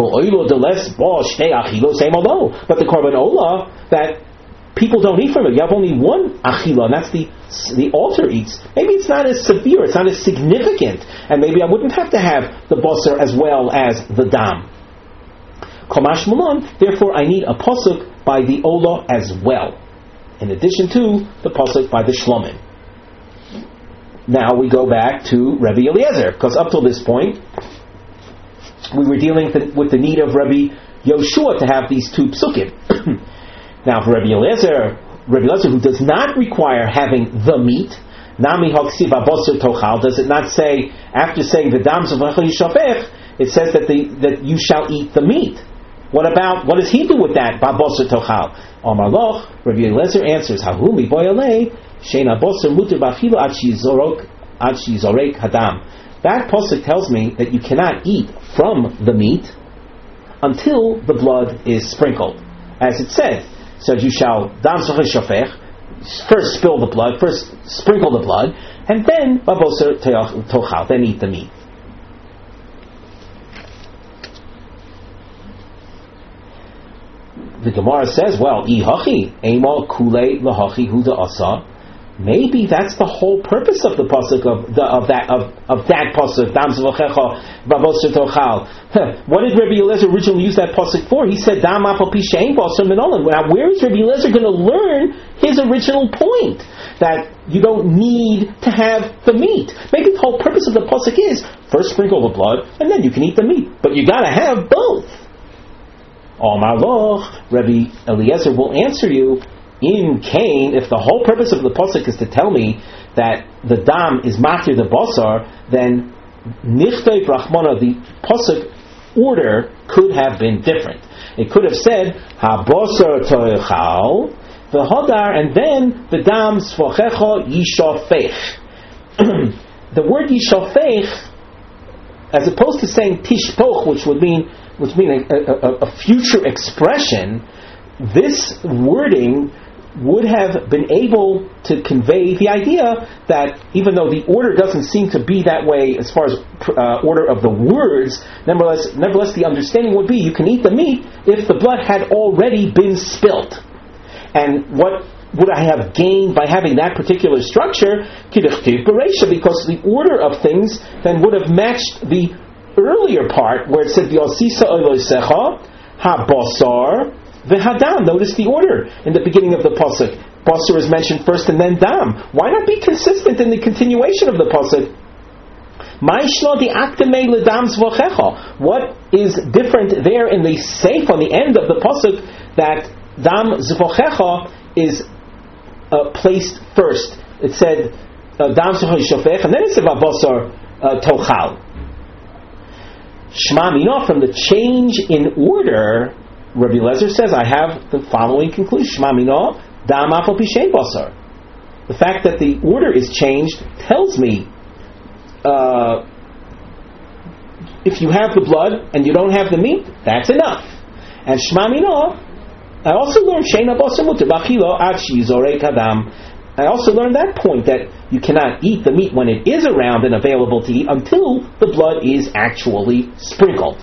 But the Korban Olah, that people don't eat from it. You have only one Achila, and that's the altar eats. Maybe it's not as severe, it's not as significant, and maybe I wouldn't have to have the Basar as well as the Dam. Komash Mulon, therefore I need a Pasuk by the Olah as well, in addition to the Pasuk by the Shlomim. Now we go back to Rabbi Eliezer, because up till this point we were dealing with the need of Rabbi Yoshua to have these two psukim. Now for Rabbi Eliezer, who does not require having the meat, Nami Hoksiv Abosur Tochal, does it not say, after saying the Dams of Yishafech, it says that you shall eat the meat? What does he do with that? Babosur Tochal. Amar Loch, Rabbi Eliezer answers, Hahumi Boyalei, Sheina Bosur Muter Bachilo Ad Shizorek Hadam. That pasuk tells me that you cannot eat from the meat until the blood is sprinkled, as it said. So you shall dam shafech, first spill the blood, first sprinkle the blood, and then babosur tochal, then eat the meat. The Gemara says, well, ihachi ema kule lahachi huda asa. Maybe that's the whole purpose of the pasuk of that pasuk. Dam zvachecha babosur tochal. What did Rabbi Eliezer originally use that pasuk for? He said dam apal pi shein basar minolan. Now, where is Rabbi Eliezer going to learn his original point that you don't need to have the meat? Maybe the whole purpose of the pasuk is first sprinkle the blood and then you can eat the meat, but you got to have both. Omar Loch, Rabbi Eliezer will answer you. In Cain, if the whole purpose of the pasuk is to tell me that the dam is matir the basar, then nichtei rachmana, the pasuk order could have been different. It could have said ha basar toichal the hadar, and then the dam svachecha yishafech. The word yishafech, as opposed to saying tishpoch, which would mean a future expression, this wording would have been able to convey the idea that even though the order doesn't seem to be that way as far as order of the words, nevertheless the understanding would be you can eat the meat if the blood had already been spilt. And what would I have gained by having that particular structure? Because the order of things then would have matched the earlier part where it said V'yosisa Elosecha ha-basar v'hadam. Notice the order in the beginning of the pasuk. Basar is mentioned first and then dam. Why not be consistent in the continuation of the pasuk? What is different there in the seif on the end of the pasuk that dam zvochecha is placed first? It said dam zvochecha and then it said basar tochal. Shma mina, from the change in order, Rabbi Eliezer says, I have the following conclusion. Shma mina, dam apal pi shein basar. The fact that the order is changed tells me if you have the blood and you don't have the meat, that's enough. And Shma mina, I also learned sheina basar muter bachilo ad shizorek hadam. I also learned that point that you cannot eat the meat when it is around and available to eat until the blood is actually sprinkled.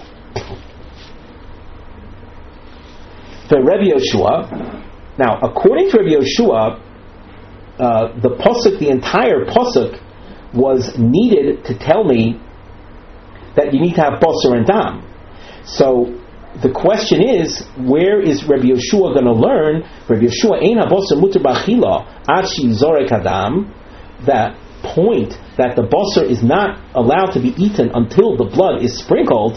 The Rabbi Yoshua, now according to Rabbi Yoshua, the pasuk, the entire pasuk, was needed to tell me that you need to have basar and dam. So the question is, where is Rabbi Yoshua going to learn? Rabbi Yoshua ein ha-basar muter b'achila ad sheyizorek hadam. That point that the basar is not allowed to be eaten until the blood is sprinkled.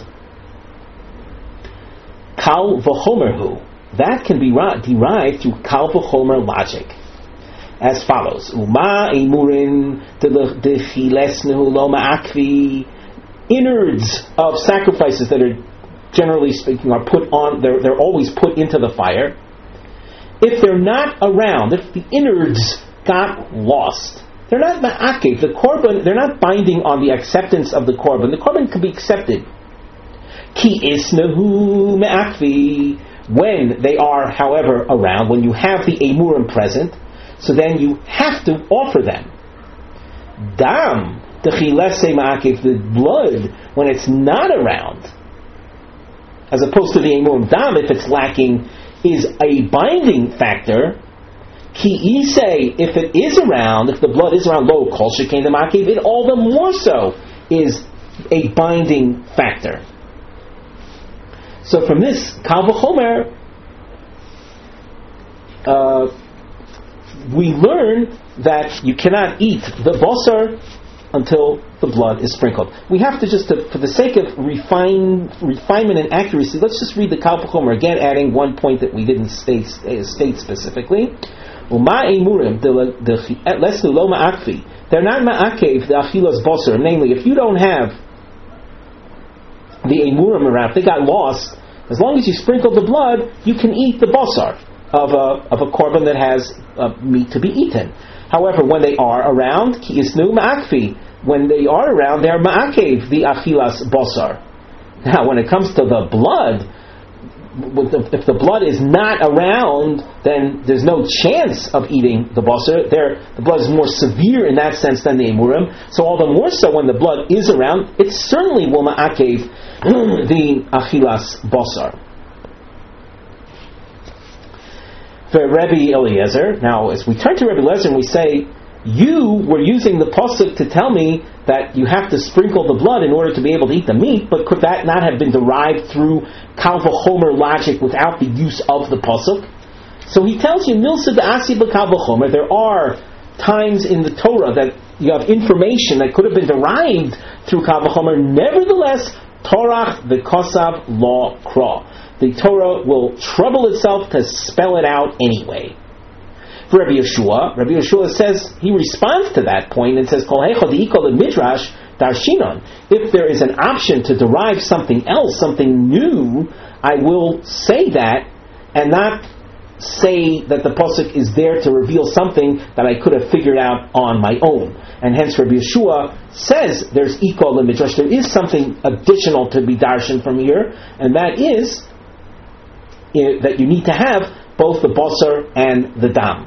Kal v'chomer hu. That can be derived through kal v'chomer logic. as follows: Uma emurin dechilesnehu lo ma'akvi. Innards of sacrifices that are, generally speaking, are put on. They're always put into the fire. If they're not around, if the innards got lost, they're not ma'akev. The korban, they're not binding on the acceptance of the korban. The korban can be accepted. Ki isnehu ma'akvi. When they are, however, around, when you have the emurim present, so then you have to offer them. Dam, dechilese ma'akev, the blood, when it's not around, as opposed to the emurim. Dam, if it's lacking, is a binding factor. Ki isei, if it is around, if the blood is around, lo kol shekain the ma'akev, it all the more so is a binding factor. So from this, Kal V'chomer, we learn that you cannot eat the basar until the blood is sprinkled. We have to just, for the sake of refinement and accuracy, let's just read the Kal V'chomer again, adding one point that we didn't state specifically. Uma emurim lesnu lo ma'akvi. They're not ma'akev the achilas basar. Namely, if you don't have the emurim around, if they got lost, as long as you sprinkle the blood, you can eat the basar of a korban that has meat to be eaten. However, when they are around, ki isnu ma'akvi, when they are around, they are ma'akev the achilas basar. Now, when it comes to the blood, if the blood is not around, then there's no chance of eating the basar. The blood is more severe in that sense than the emurim. So all the more so when the blood is around, it certainly will ma'akev the achilas basar. For Rebbe Eliezer, now as we turn to Rebbe Eliezer and we say, you were using the pasuk to tell me that you have to sprinkle the blood in order to be able to eat the meat, but could that not have been derived through Kal V'chomer logic without the use of the pasuk? So he tells you, Milsa da'asi b'Kal V'chomer, there are times in the Torah that you have information that could have been derived through Kal V'chomer. Nevertheless, Torah v'kosav lo kra. The Torah will trouble itself to spell it out anyway. For Rabbi Yeshua says, he responds to that point and says, Kol hecha di'ikol midrash darshinon. If there is an option to derive something else, something new, I will say that and not say that the pasuk is there to reveal something that I could have figured out on my own. And hence Rabbi Yeshua says there's ikol midrash. There is something additional to be darshan from here, and that is that you need to have both the basar and the dam.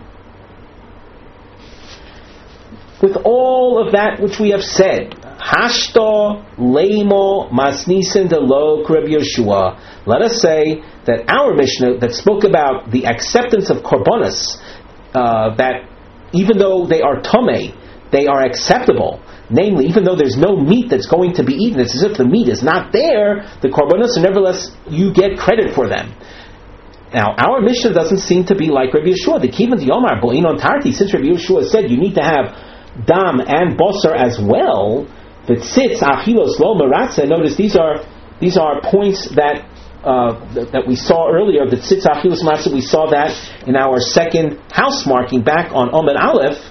With all of that which we have said, Hashto leimo masnisen de lo Rabbi Yeshua. Let us say that our Mishnah that spoke about the acceptance of korbanos, that even though they are tomei, they are acceptable. Namely, even though there's no meat that's going to be eaten, it's as if the meat is not there. The korbanos, and nevertheless you get credit for them. Now, our Mishnah doesn't seem to be like Rabbi Yeshua. The Kivan Yomar Bo'in on Tarti, since Rabbi Yeshua said you need to have dam and basar as well. The tzitz achilos lo meratze. Notice these are points that we saw earlier. The tzitz achilos matzah. We saw that in our second house marking back on Omer Aleph.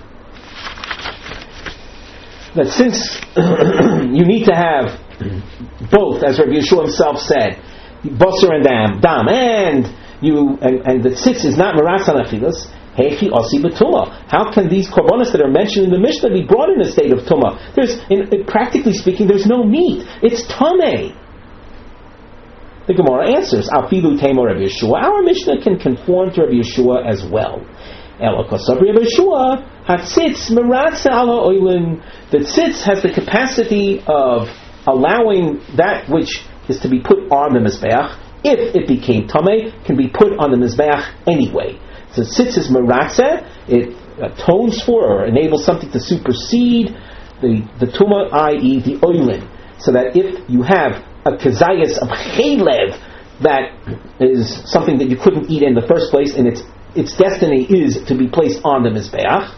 That since you need to have both, as Rabbi Yeshua himself said, basar and dam, and the tzitz is not meratze on achilos. Hechi osi b'tumah. How can these korbanos that are mentioned in the Mishnah be brought in a state of tumah? Practically speaking, there's no meat. It's tameh. The Gemara answers, Afilu temo Rabbi Yeshua. Our Mishnah can conform to Rabbi Yeshua as well. Elokosab Rabbi Yeshua hatzitz meratze ala oilin. The tzitz has the capacity of allowing that which is to be put on the mizbeach, if it became tameh, can be put on the mizbeach anyway. So tzitz is meratze, it atones for or enables something to supersede the tumah, i.e. the oilin. So that if you have a kezayas of chaylev that is something that you couldn't eat in the first place, and its destiny is to be placed on the mizbeach,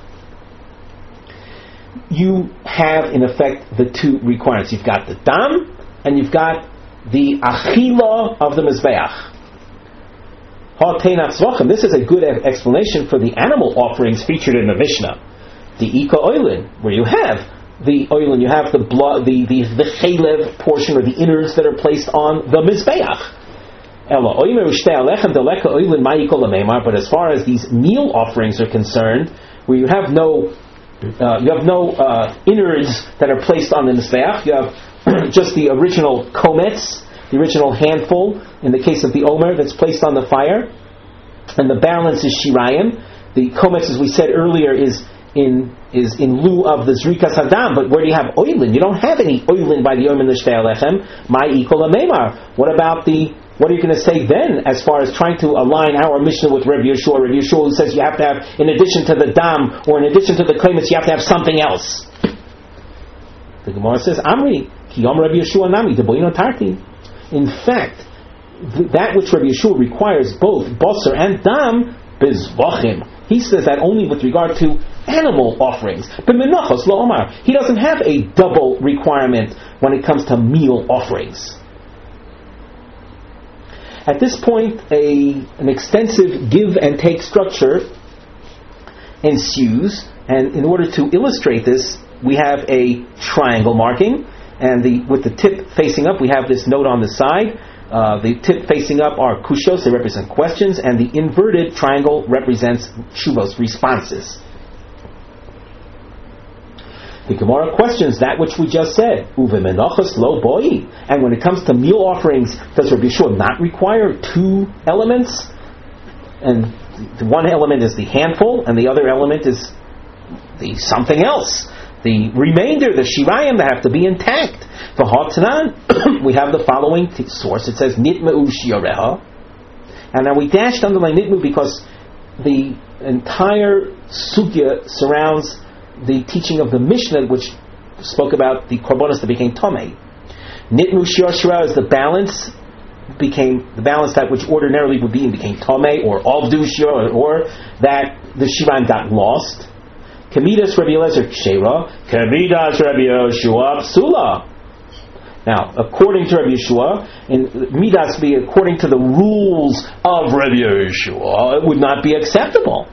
you have in effect the two requirements. You've got the dam and you've got the achila of the mizbeach. This is a good explanation for the animal offerings featured in the Mishnah. The Ika Oilin, where you have the oilin, you have the blood, the chalev portion, or the innards that are placed on the Mizbeach. But as far as these meal offerings are concerned, where you have no innards that are placed on the Mizbeach, you have just the original kometz, the original handful, in the case of the omer, that's placed on the fire, and the balance is shirayim. The kometz, as we said earlier, is in lieu of the zrikas hadam. But where do you have oilin? You don't have any oilin by the omer l'shtei alechem. Mai ikol amemar. What are you going to say then, as far as trying to align our Mishnah with Rabbi Yeshua? Rabbi Yeshua, who says you have to have, in addition to the dam, or in addition to the kometz, you have to have something else. The Gemara says, Amri, ki yom Rabbi Yeshua nami, deboino tarti. In fact, that which Rabbi Yeshua requires both basar and dam, bezvachim. He says that only with regard to animal offerings. But menachos lo omar. He doesn't have a double requirement when it comes to meal offerings. At this point, an extensive give and take structure ensues, and in order to illustrate this, we have a triangle marking, and with the tip facing up, we have this note on the side. The tip facing up are kushos, they represent questions, and the inverted triangle represents shuvos, responses. The Gemara questions that which we just said. Uvemenachos lo boi. And when it comes to meal offerings, does Rabbi Yeshua not require two elements? And the one element is the handful, and the other element is the something else. The remainder, the shirayim, they have to be intact. For Hatanan, we have the following source. It says nitmeu shiareha, and now we dashed underline nitmu because the entire sugya surrounds the teaching of the Mishnah, which spoke about the korbanos that became tomei. Nitmu shiareha is the balance that which ordinarily would be and became tomei, or avdu shiareha, or that the shirayim got lost. Kamidas Rabbi Eliezer Kshera, Kamidas Rabbi Yeshua Psula. Now, according to Rabbi Yeshua, in Midas be according to the rules of Rabbi Yeshua, it would not be acceptable.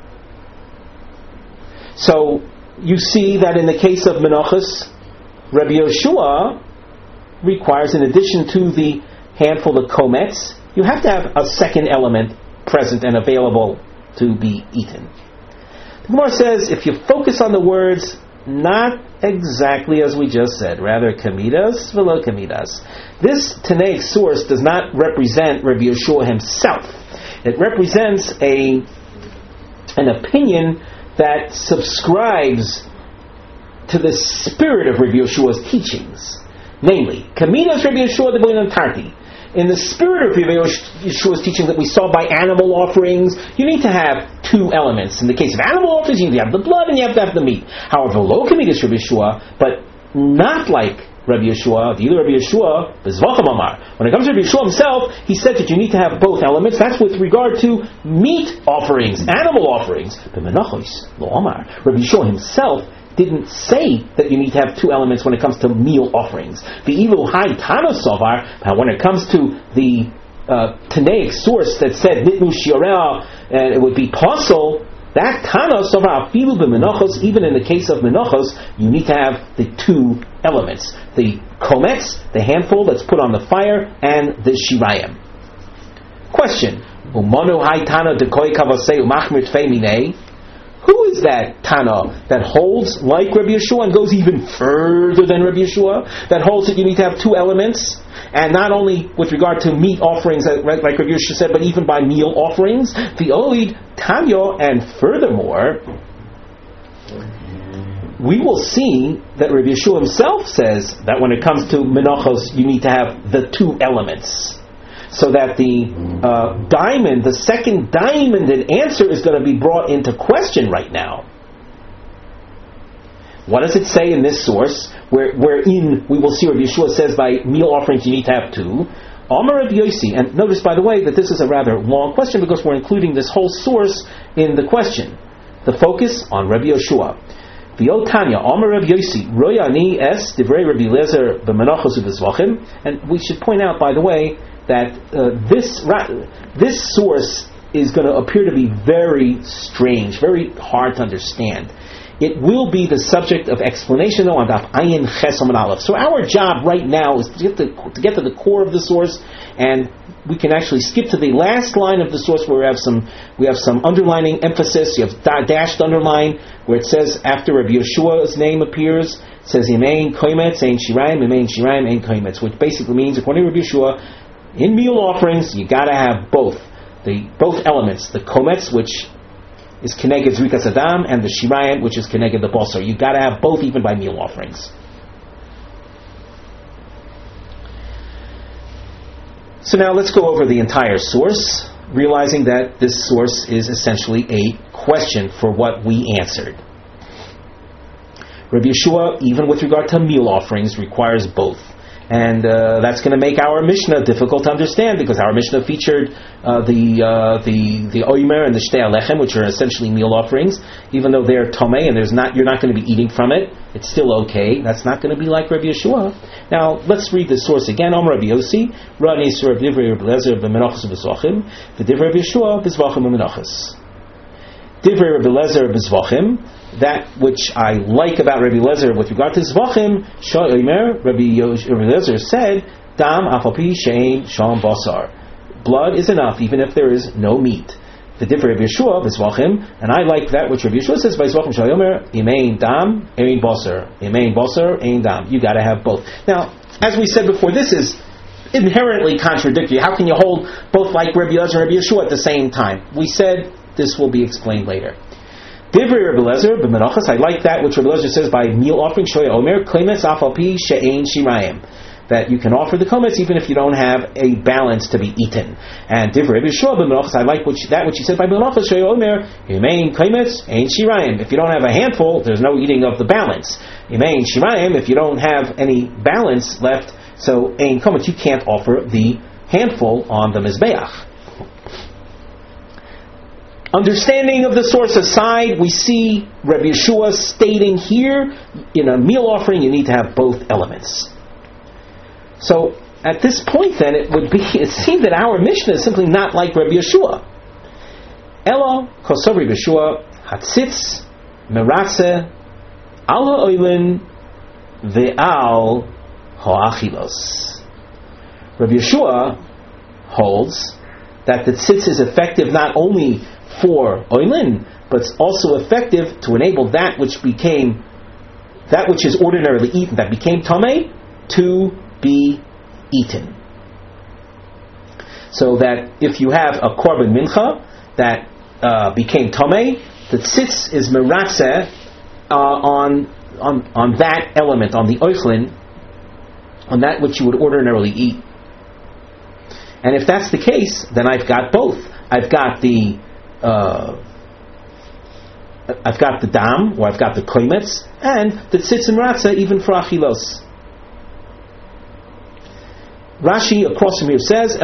So, you see that in the case of Menachos, Rabbi Yeshua requires, in addition to the handful of kometz, you have to have a second element present and available to be eaten. The Gemara says, if you focus on the words, not exactly as we just said, rather kamidas velo kamidas. This Tanaic source does not represent Rabbi Yeshua himself. It represents an opinion that subscribes to the spirit of Rabbi Yeshua's teachings. Namely, kamidas Rabbi Yeshua de Boinan Tarti. In the spirit of Rabbi Yeshua's teaching that we saw by animal offerings, you need to have two elements. In the case of animal offerings, you need to have the blood and you have to have the meat. However, lo kamidas Rabbi Yeshua, but not like Rabbi Yeshua, the Rabbi Yeshua, bezvacham amar. When it comes to Rabbi Yeshua himself, he said that you need to have both elements. That's with regard to meat offerings, animal offerings. But menachos lo amar. Rabbi Yeshua himself didn't say that you need to have two elements when it comes to meal offerings. The evil high Tana Sovar, when it comes to the Tanaic source that said Nitnu Shiorel, it would be possible, that Tana Sovar afilu b'menachos, even in the case of menachos, you need to have the two elements. The kometz, the handful that's put on the fire, and the shirayim. Question. Umanu high Tana dekoi kavasei umachmir tfei minei. Who is that Tana that holds like Rabbi Yeshua and goes even further than Rabbi Yeshua? That holds that you need to have two elements, and not only with regard to meat offerings, like Rabbi Yeshua said, but even by meal offerings. The Oid Tanya, and furthermore, we will see that Rabbi Yeshua himself says that when it comes to menachos, you need to have the two elements. So that the diamond, the second diamond in answer, is going to be brought into question right now. What does it say in this source, wherein we will see Rabbi Yeshua says by meal offerings you need to have two? Amar Rabbi Yossi, and notice by the way that this is a rather long question because we're including this whole source in the question. The focus on Rabbi Yeshua. V'yo Tanya, Amar Rabbi Yossi, Royani es divrei Rabbi Eliezer b'menachos u'b'zvachim. And we should point out, by the way, that this source is going to appear to be very strange, very hard to understand. It will be the subject of explanation though on Daf Ayin Ches Amud Aleph. So our job right now is to get to the core of the source, and we can actually skip to the last line of the source where we have some underlining emphasis. You have dashed underline where it says after Rabbi Yeshua's name appears, it says Yemein Koimetz Ein Shirayim, Yemein Shirayim Ein Koimetz, which basically means according to Rabbi Yeshua, in meal offerings you got to have both elements, the Kometz, which is Keneged Zrikas Adam, and the Shirayim, which is Keneged the Basar. You got to have both even by meal offerings. So now let's go over the entire source, realizing that this source is essentially a question for what we answered. Rabbi Yeshua, even with regard to meal offerings, requires both. And that's going to make our Mishnah difficult to understand, because our Mishnah featured the Oimer and the Shtei Alechem, which are essentially meal offerings. Even though they're Tomei and you're not going to be eating from it, it's still okay. That's not going to be like Rabbi Yeshua. Now let's read the source again. Om Rabbi Yossi, Rani Sur Divrei Rabbi Lezer b'Menachos v'Zvachim, v'Divrei Rabbi Yeshua b'Zvachim v'Menachos. Divrei Rabbi Lezer b'Zvachim. That which I like about Rabbi Lezer with regard to Zvachim, Shomer, Rabbi Lezer said, Dam afapi shein sham basar. Blood is enough even if there is no meat. The different Rabbi Yeshua, Zvachim, and I like that which Rabbi Yeshua says by Zvachim Shomer, Imein dam, Ein basar. Imein basar, Ein dam. You got to have both. Now, as we said before, this is inherently contradictory. How can you hold both like Rabbi Lezer and Rabbi Yeshua at the same time? We said this will be explained later. Divrei Rabbi Lezer b'Menachos. I like that which Rabbi Lezer says by meal offering. Shoya Omer Kometz Afal Pi She'ein Shirayim, that you can offer the kometz even if you don't have a balance to be eaten. And Divrei Rabbi Yeshua b'Menachos. I like that which he said by Menachos. Shoya Omer Yemein Kometz Ein Shirayim. If you don't have a handful, there's no eating of the balance. Yemein Shirayim. If you don't have any balance left, so Ein Kometz, you can't offer the handful on the mizbeach. Understanding of the source aside, we see Rabbi Yeshua stating here, in a meal offering you need to have both elements. So at this point then, it seemed that our Mishnah is simply not like Rabbi Yeshua. Elo kosov Rabbi Yeshua hatzitz meratze al ha'oilin ve'al ha'achilos. Rabbi Yeshua holds that the tzitz is effective not only for oilin, but it's also effective to enable that which is ordinarily eaten, that became tamei, to be eaten. So that if you have a korban mincha that became tamei, the tzitz is meratzeh on that element, on the oichlin, on that which you would ordinarily eat. And if that's the case, then I've got both. I've got the dam, or I've got the koimetz, and the tzitz and ratzah, even for achilos. Rashi across from here says,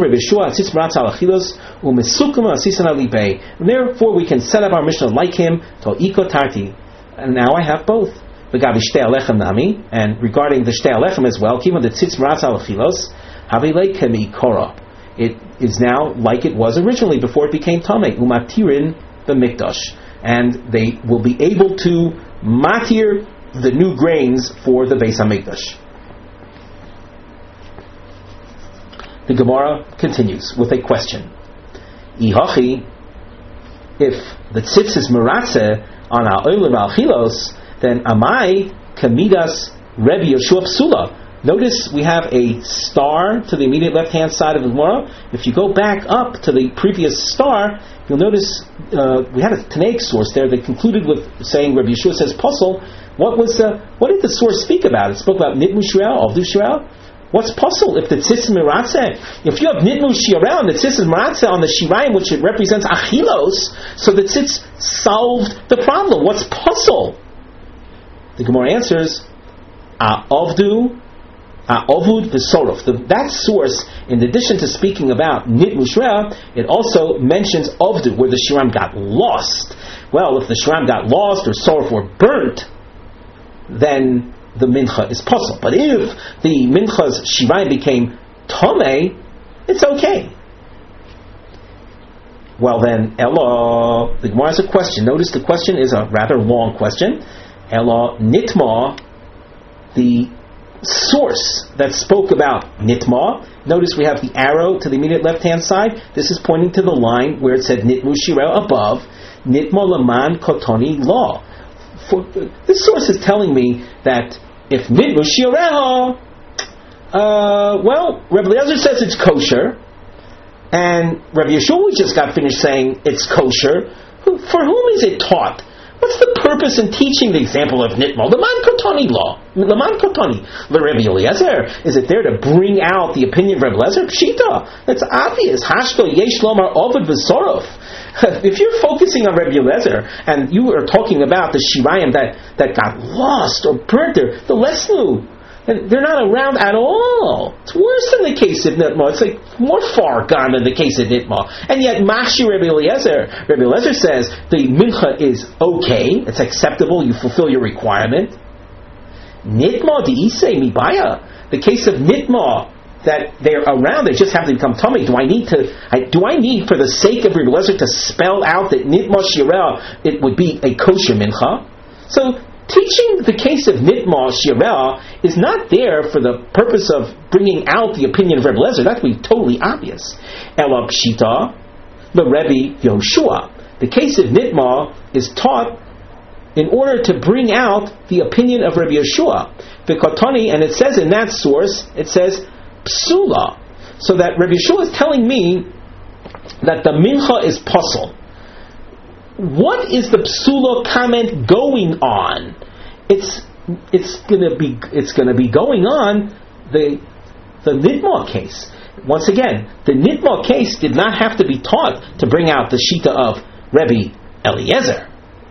and therefore we can set up our Mishnah like him, and now I have both. And regarding the shtei alechem as well, the tzitz ratzah achilos, it is now like it was originally before it became tamei, umatirin b'mikdash, and they will be able to matir the new grains for the Beis HaMikdash. The Gemara continues with a question. Ihachi, if the tzitz is meratzeh on ha'olim al-chilos, then amai kamidas Rebbe Yeshua psula. Notice we have a star to the immediate left-hand side of the Gemara. If you go back up to the previous star, you'll notice we had a Tanaic source there that concluded with saying Rabbi Yeshua says puzzle. What did the source speak about? It spoke about nitmu shirel, avdu shirel. What's puzzle if the tzitz meratzeh? If you have nitmu shirel and the tzitz meratzeh on the shirayim, which it represents achilos, so the tzitz solved the problem. What's puzzle? The Gemara answers, avdu. Ovud v'sorof. That source, in addition to speaking about nitmu shirel, it also mentions ovdu, where the shiram got lost. Well, if the shiram got lost or sorof were burnt, then the mincha is puzzle. But if the mincha's shiram became tomei, it's okay. Well then, Ella, the Gemara has a question. Notice the question is a rather long question. Ella nitma, the source that spoke about nitma. Notice we have the arrow to the immediate left-hand side. This is pointing to the line where it said nitmu shirel above. Nitma laman kotoni law. This source is telling me that if nitmu shirel, Rabbi Eliezer says it's kosher, and Rabbi Yeshua just got finished saying it's kosher. For whom is it taught? What's the purpose in teaching the example of nitma? Laman kotoni law. Laman kotoni. Rabbi Eliezer. Is it there to bring out the opinion of Rabbi Eliezer? Pshita. That's obvious. Hashto yesh lomar ovid v'sorof. If you're focusing on Rabbi Eliezer and you are talking about the shirayim that got lost or burnt there, the lesnu, they're not around at all. It's worse than the case of Nitma. It's like more far gone than the case of Nitma. And yet, Mashi Rabbi Eliezer says the mincha is okay, it's acceptable, you fulfill your requirement. Nitma di'isei mibaya. The case of Nitma, that they're around, they just have to become tummy. Do I need, for the sake of Rabbi Eliezer, to spell out that Nitma Shirel, it would be a kosher mincha? So, teaching the case of Nitma Shirel is not there for the purpose of bringing out the opinion of Rebbe Eliezer. That would be totally obvious. Ela Pshita, the Rebbe Yoshua. The case of Nitma is taught in order to bring out the opinion of Rebbe Yoshua. V'kotoni, and it says in that source, it says Psula. So that Rebbe Yoshua is telling me that the mincha is puzzle. What is the psula comment going on? It's going to be going on the Nitma case. Once again, the Nitma case did not have to be taught to bring out the shita of Rebbe Eliezer.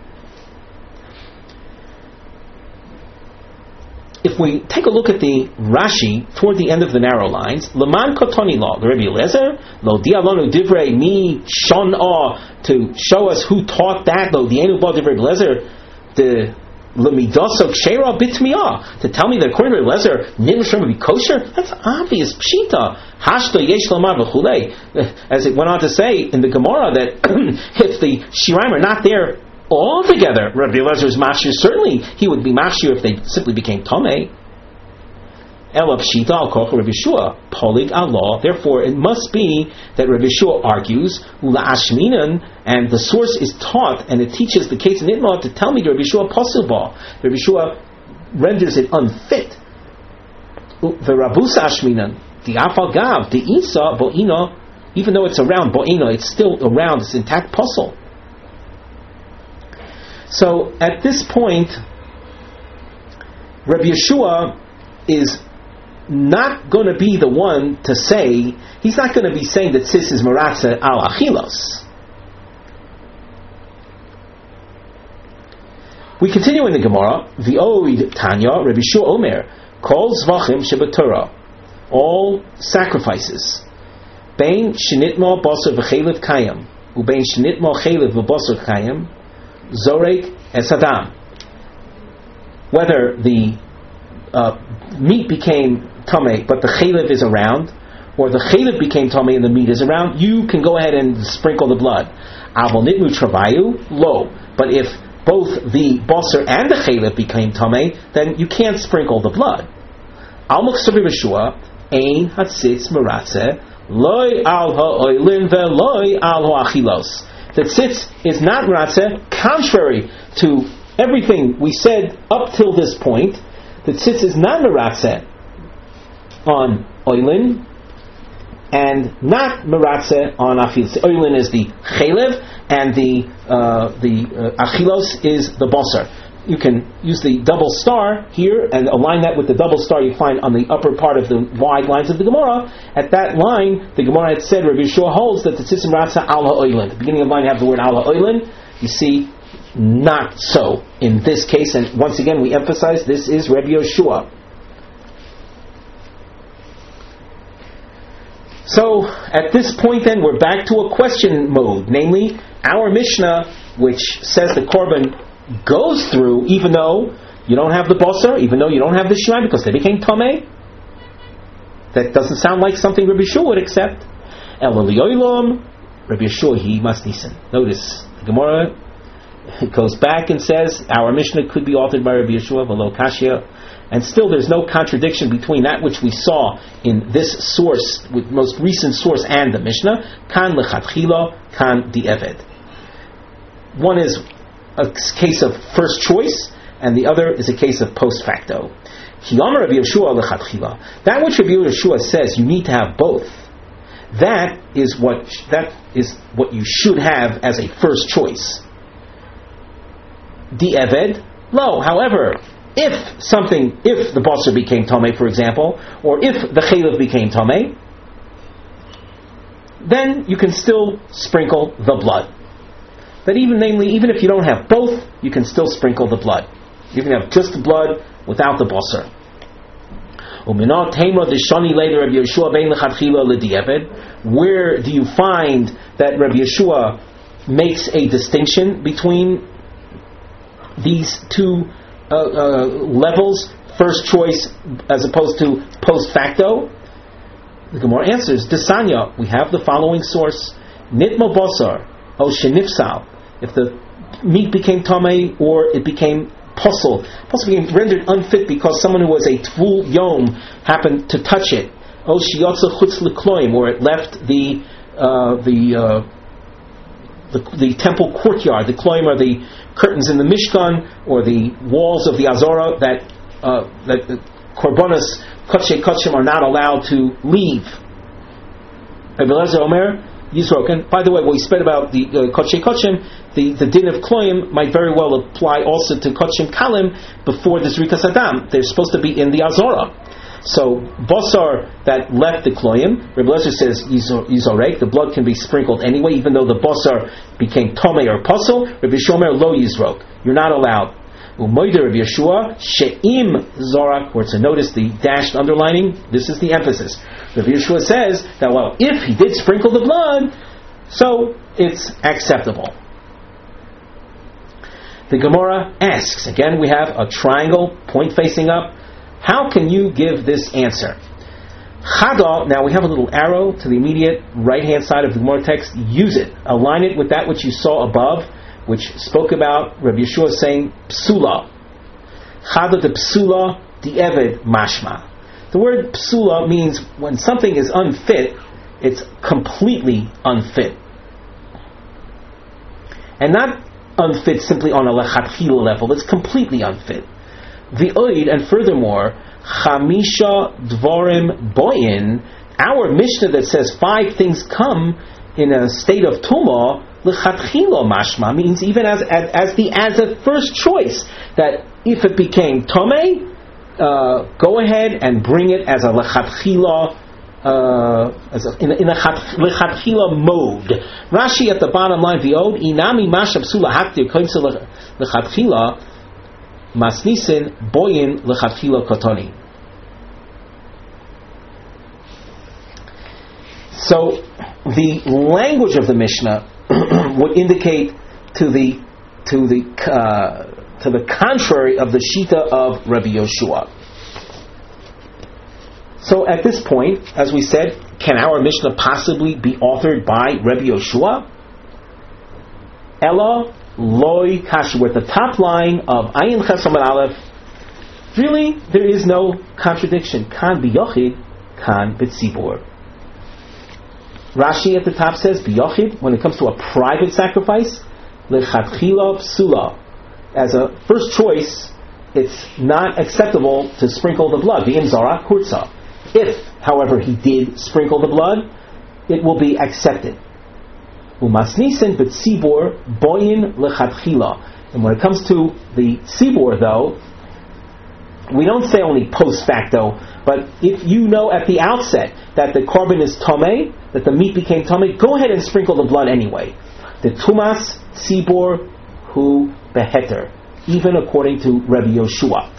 If we take a look at the Rashi toward the end of the narrow lines, Laman Kotoni law, the Rebbe Eliezer, Lo dialonu divrei mi shon'ah, to show us who taught that, Lo dienu ba divrei Eliezer, the Lemidaso kshera bitmiyah, to tell me that according to Rebbe Eliezer, Nitma Shirel would be kosher. That's obvious pshita. Hashto yesh lomar v'chulei. As it went on to say in the Gemara that if the shiraim are not there altogether, Rabbi Eliezer is mashir. Certainly, he would be mashir if they simply became tomei. Ela pshita al koch Rabbi Yeshua polig Allah. Therefore, it must be that Rabbi Yeshua argues ula ashminan, and the source is taught, and it teaches the case of Nitma to tell me Rabbi Yeshua pasul ba. Rabbi Yeshua renders it unfit. The rabusa ashminan the afal gav the isa bo'ina. Even though it's around bo'ina, it's still around. It's intact pasul. So at this point, Rabbi Yeshua is not going to be the one to say, he's not going to be saying that sis is maratza al achilos. We continue in the Gemara, V'oid Tanya, Rabbi Yeshua Omer, Kol zvachim shebatorah, all sacrifices, bein shenitma basar v'chelev kayam, ubein shenitma chelev v'basar kayam, Zorek esadam. Whether the meat became tamei but the chalev is around, or the chalev became tamei and the meat is around, you can go ahead and sprinkle the blood. Avol nitmu travayu lo. But if both the basar and the chalev became tamei, then you can't sprinkle the blood. Al muchsavi b'shua ein hatzitz meratzeh loy al ha'oilin ve'loy al ha'achilos. That tzitz is not meratzeh, contrary to everything we said up till this point. That tzitz is not meratzeh on oilin and not meratzeh on achilos. Oilin is the chalev and the achilos is the basar. You can use the double star here and align that with the double star you find on the upper part of the wide lines of the Gemara. At that line, the Gemara had said, Rabbi Yeshua holds that the tzitz meratzeh al ha'oilin. At the beginning of the line you have the word al ha'oilin. You see, not so in this case, and once again we emphasize this is Rabbi Yeshua. So, at this point then, we're back to a question mode, namely, our Mishnah, which says the korban goes through even though you don't have the basar, even though you don't have the shirayim because they became tamei. That doesn't sound like something Rabbi Yeshua would accept. El Elioilom, Rabbi Yeshua, he must listen. Notice, the Gemara goes back and says, our Mishnah could be authored by Rabbi Yeshua, V'lo Kashya, and still there's no contradiction between that which we saw in this source, with most recent source, and the Mishnah, Kan Lechatchila, Kan Di'eved. One is a case of first choice, and the other is a case of post facto. That which Rabbi Yeshua says you need to have both, that is what you should have as a first choice. Di'eved, lo. However, if the basar became tamei, for example, or if the chaylev became tamei, then you can still sprinkle the blood. That even if you don't have both, you can still sprinkle the blood. You can have just the blood without the basar. Where do you find that Rabbi Yeshua makes a distinction between these two levels, first choice as opposed to post facto? The Gemara answers, Desanya, we have the following source, Nitma basar, o shenifsal, if the meat became tamei or it became puzzle became rendered unfit because someone who was a tvul yom happened to touch it. O shiyotza chutz lekloim, or it left the temple courtyard. The kloim are the curtains in the Mishkan or the walls of the Azorah that the korbanos kodshe kodshim are not allowed to leave. Rabbi Eliezer Omer Yisroken. By the way, what we said about the kodshe kodshim, the din of kloim might very well apply also to kodshim kalim before the zrikas adam. They're supposed to be in the Azorah. So basar that left the kloim, Rabbi Eliezer says yizorek, the blood can be sprinkled anyway, even though the basar became tomei or puzzle. Rabbi Shomer lo yizrok, you're not allowed. Umoider Rabbi Yeshua she'im zorak, or to notice the dashed underlining, this is the emphasis. Rabbi Yeshua says that, well, if he did sprinkle the blood, so it's acceptable. The Gemara asks, again we have a triangle, point facing up. How can you give this answer? Chada, now we have a little arrow to the immediate right hand side of the Gemara text. Use it. Align it with that which you saw above, which spoke about Rabbi Yeshua saying psula. Chada de psula di'eved mashma. The word psula means when something is unfit, it's completely unfit. And not unfit simply on a lechatchila level, it's completely unfit. The oid, and furthermore, chamisha dvarim boyin, our Mishnah that says 5 things come in a state of tumah, lechatchila mashma, means even as a first choice, that if it became tomei, go ahead and bring it as a lechatchila, in a lechatchila mode. Rashi at the bottom line, v'od inami masha psula haktir koimse lechatchila masnisin boyin lechatchila kotoni. So the language of the Mishnah would indicate to the contrary of the shita of Rabbi Yoshua. So at this point, as we said, can our Mishnah possibly be authored by Rabbi Yoshua? Ella loy kash. We're at the top line of Ayin Ches Amud Aleph. Really, there is no contradiction. Kan biyochid, kan b'tzibur. Rashi at the top says biyochid, when it comes to a private sacrifice, lechatchila psula. As a first choice, it's not acceptable to sprinkle the blood. V'im zara kurza. If, however, he did sprinkle the blood, it will be accepted. Umasnisen b'tzibur boyin lechatchila. And when it comes to the tzibur, though, we don't say only post facto, but if you know at the outset that the korban is tomei, that the meat became tomei, go ahead and sprinkle the blood anyway. The tumas tzibur hu beheter, even according to Rabbi Yoshua.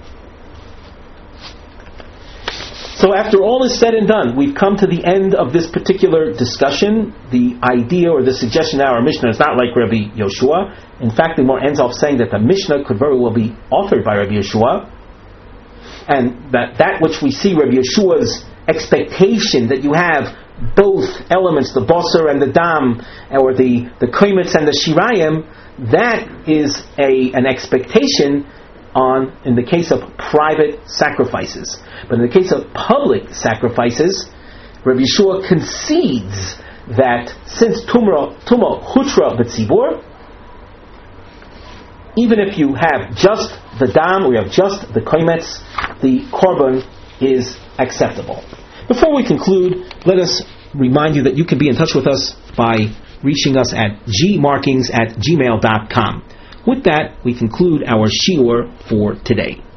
So after all is said and done, we've come to the end of this particular discussion. The idea or the suggestion in our Mishnah is not like Rabbi Yoshua. In fact, the Gemara ends off saying that the Mishnah could very well be authored by Rabbi Yoshua, and that which we see Rabbi Yeshua's expectation that you have both elements, the basar and the dam, or the koimetz and the shirayim, that is an expectation in the case of private sacrifices. But in the case of public sacrifices, Rabbi Yeshua concedes that since Tuma Hutra B'tzibur, even if you have just the dam or you have just the koimetz, the korban is acceptable. Before we conclude, let us remind you that you can be in touch with us by reaching us at gmarkings@gmail.com. With that, we conclude our shiur for today.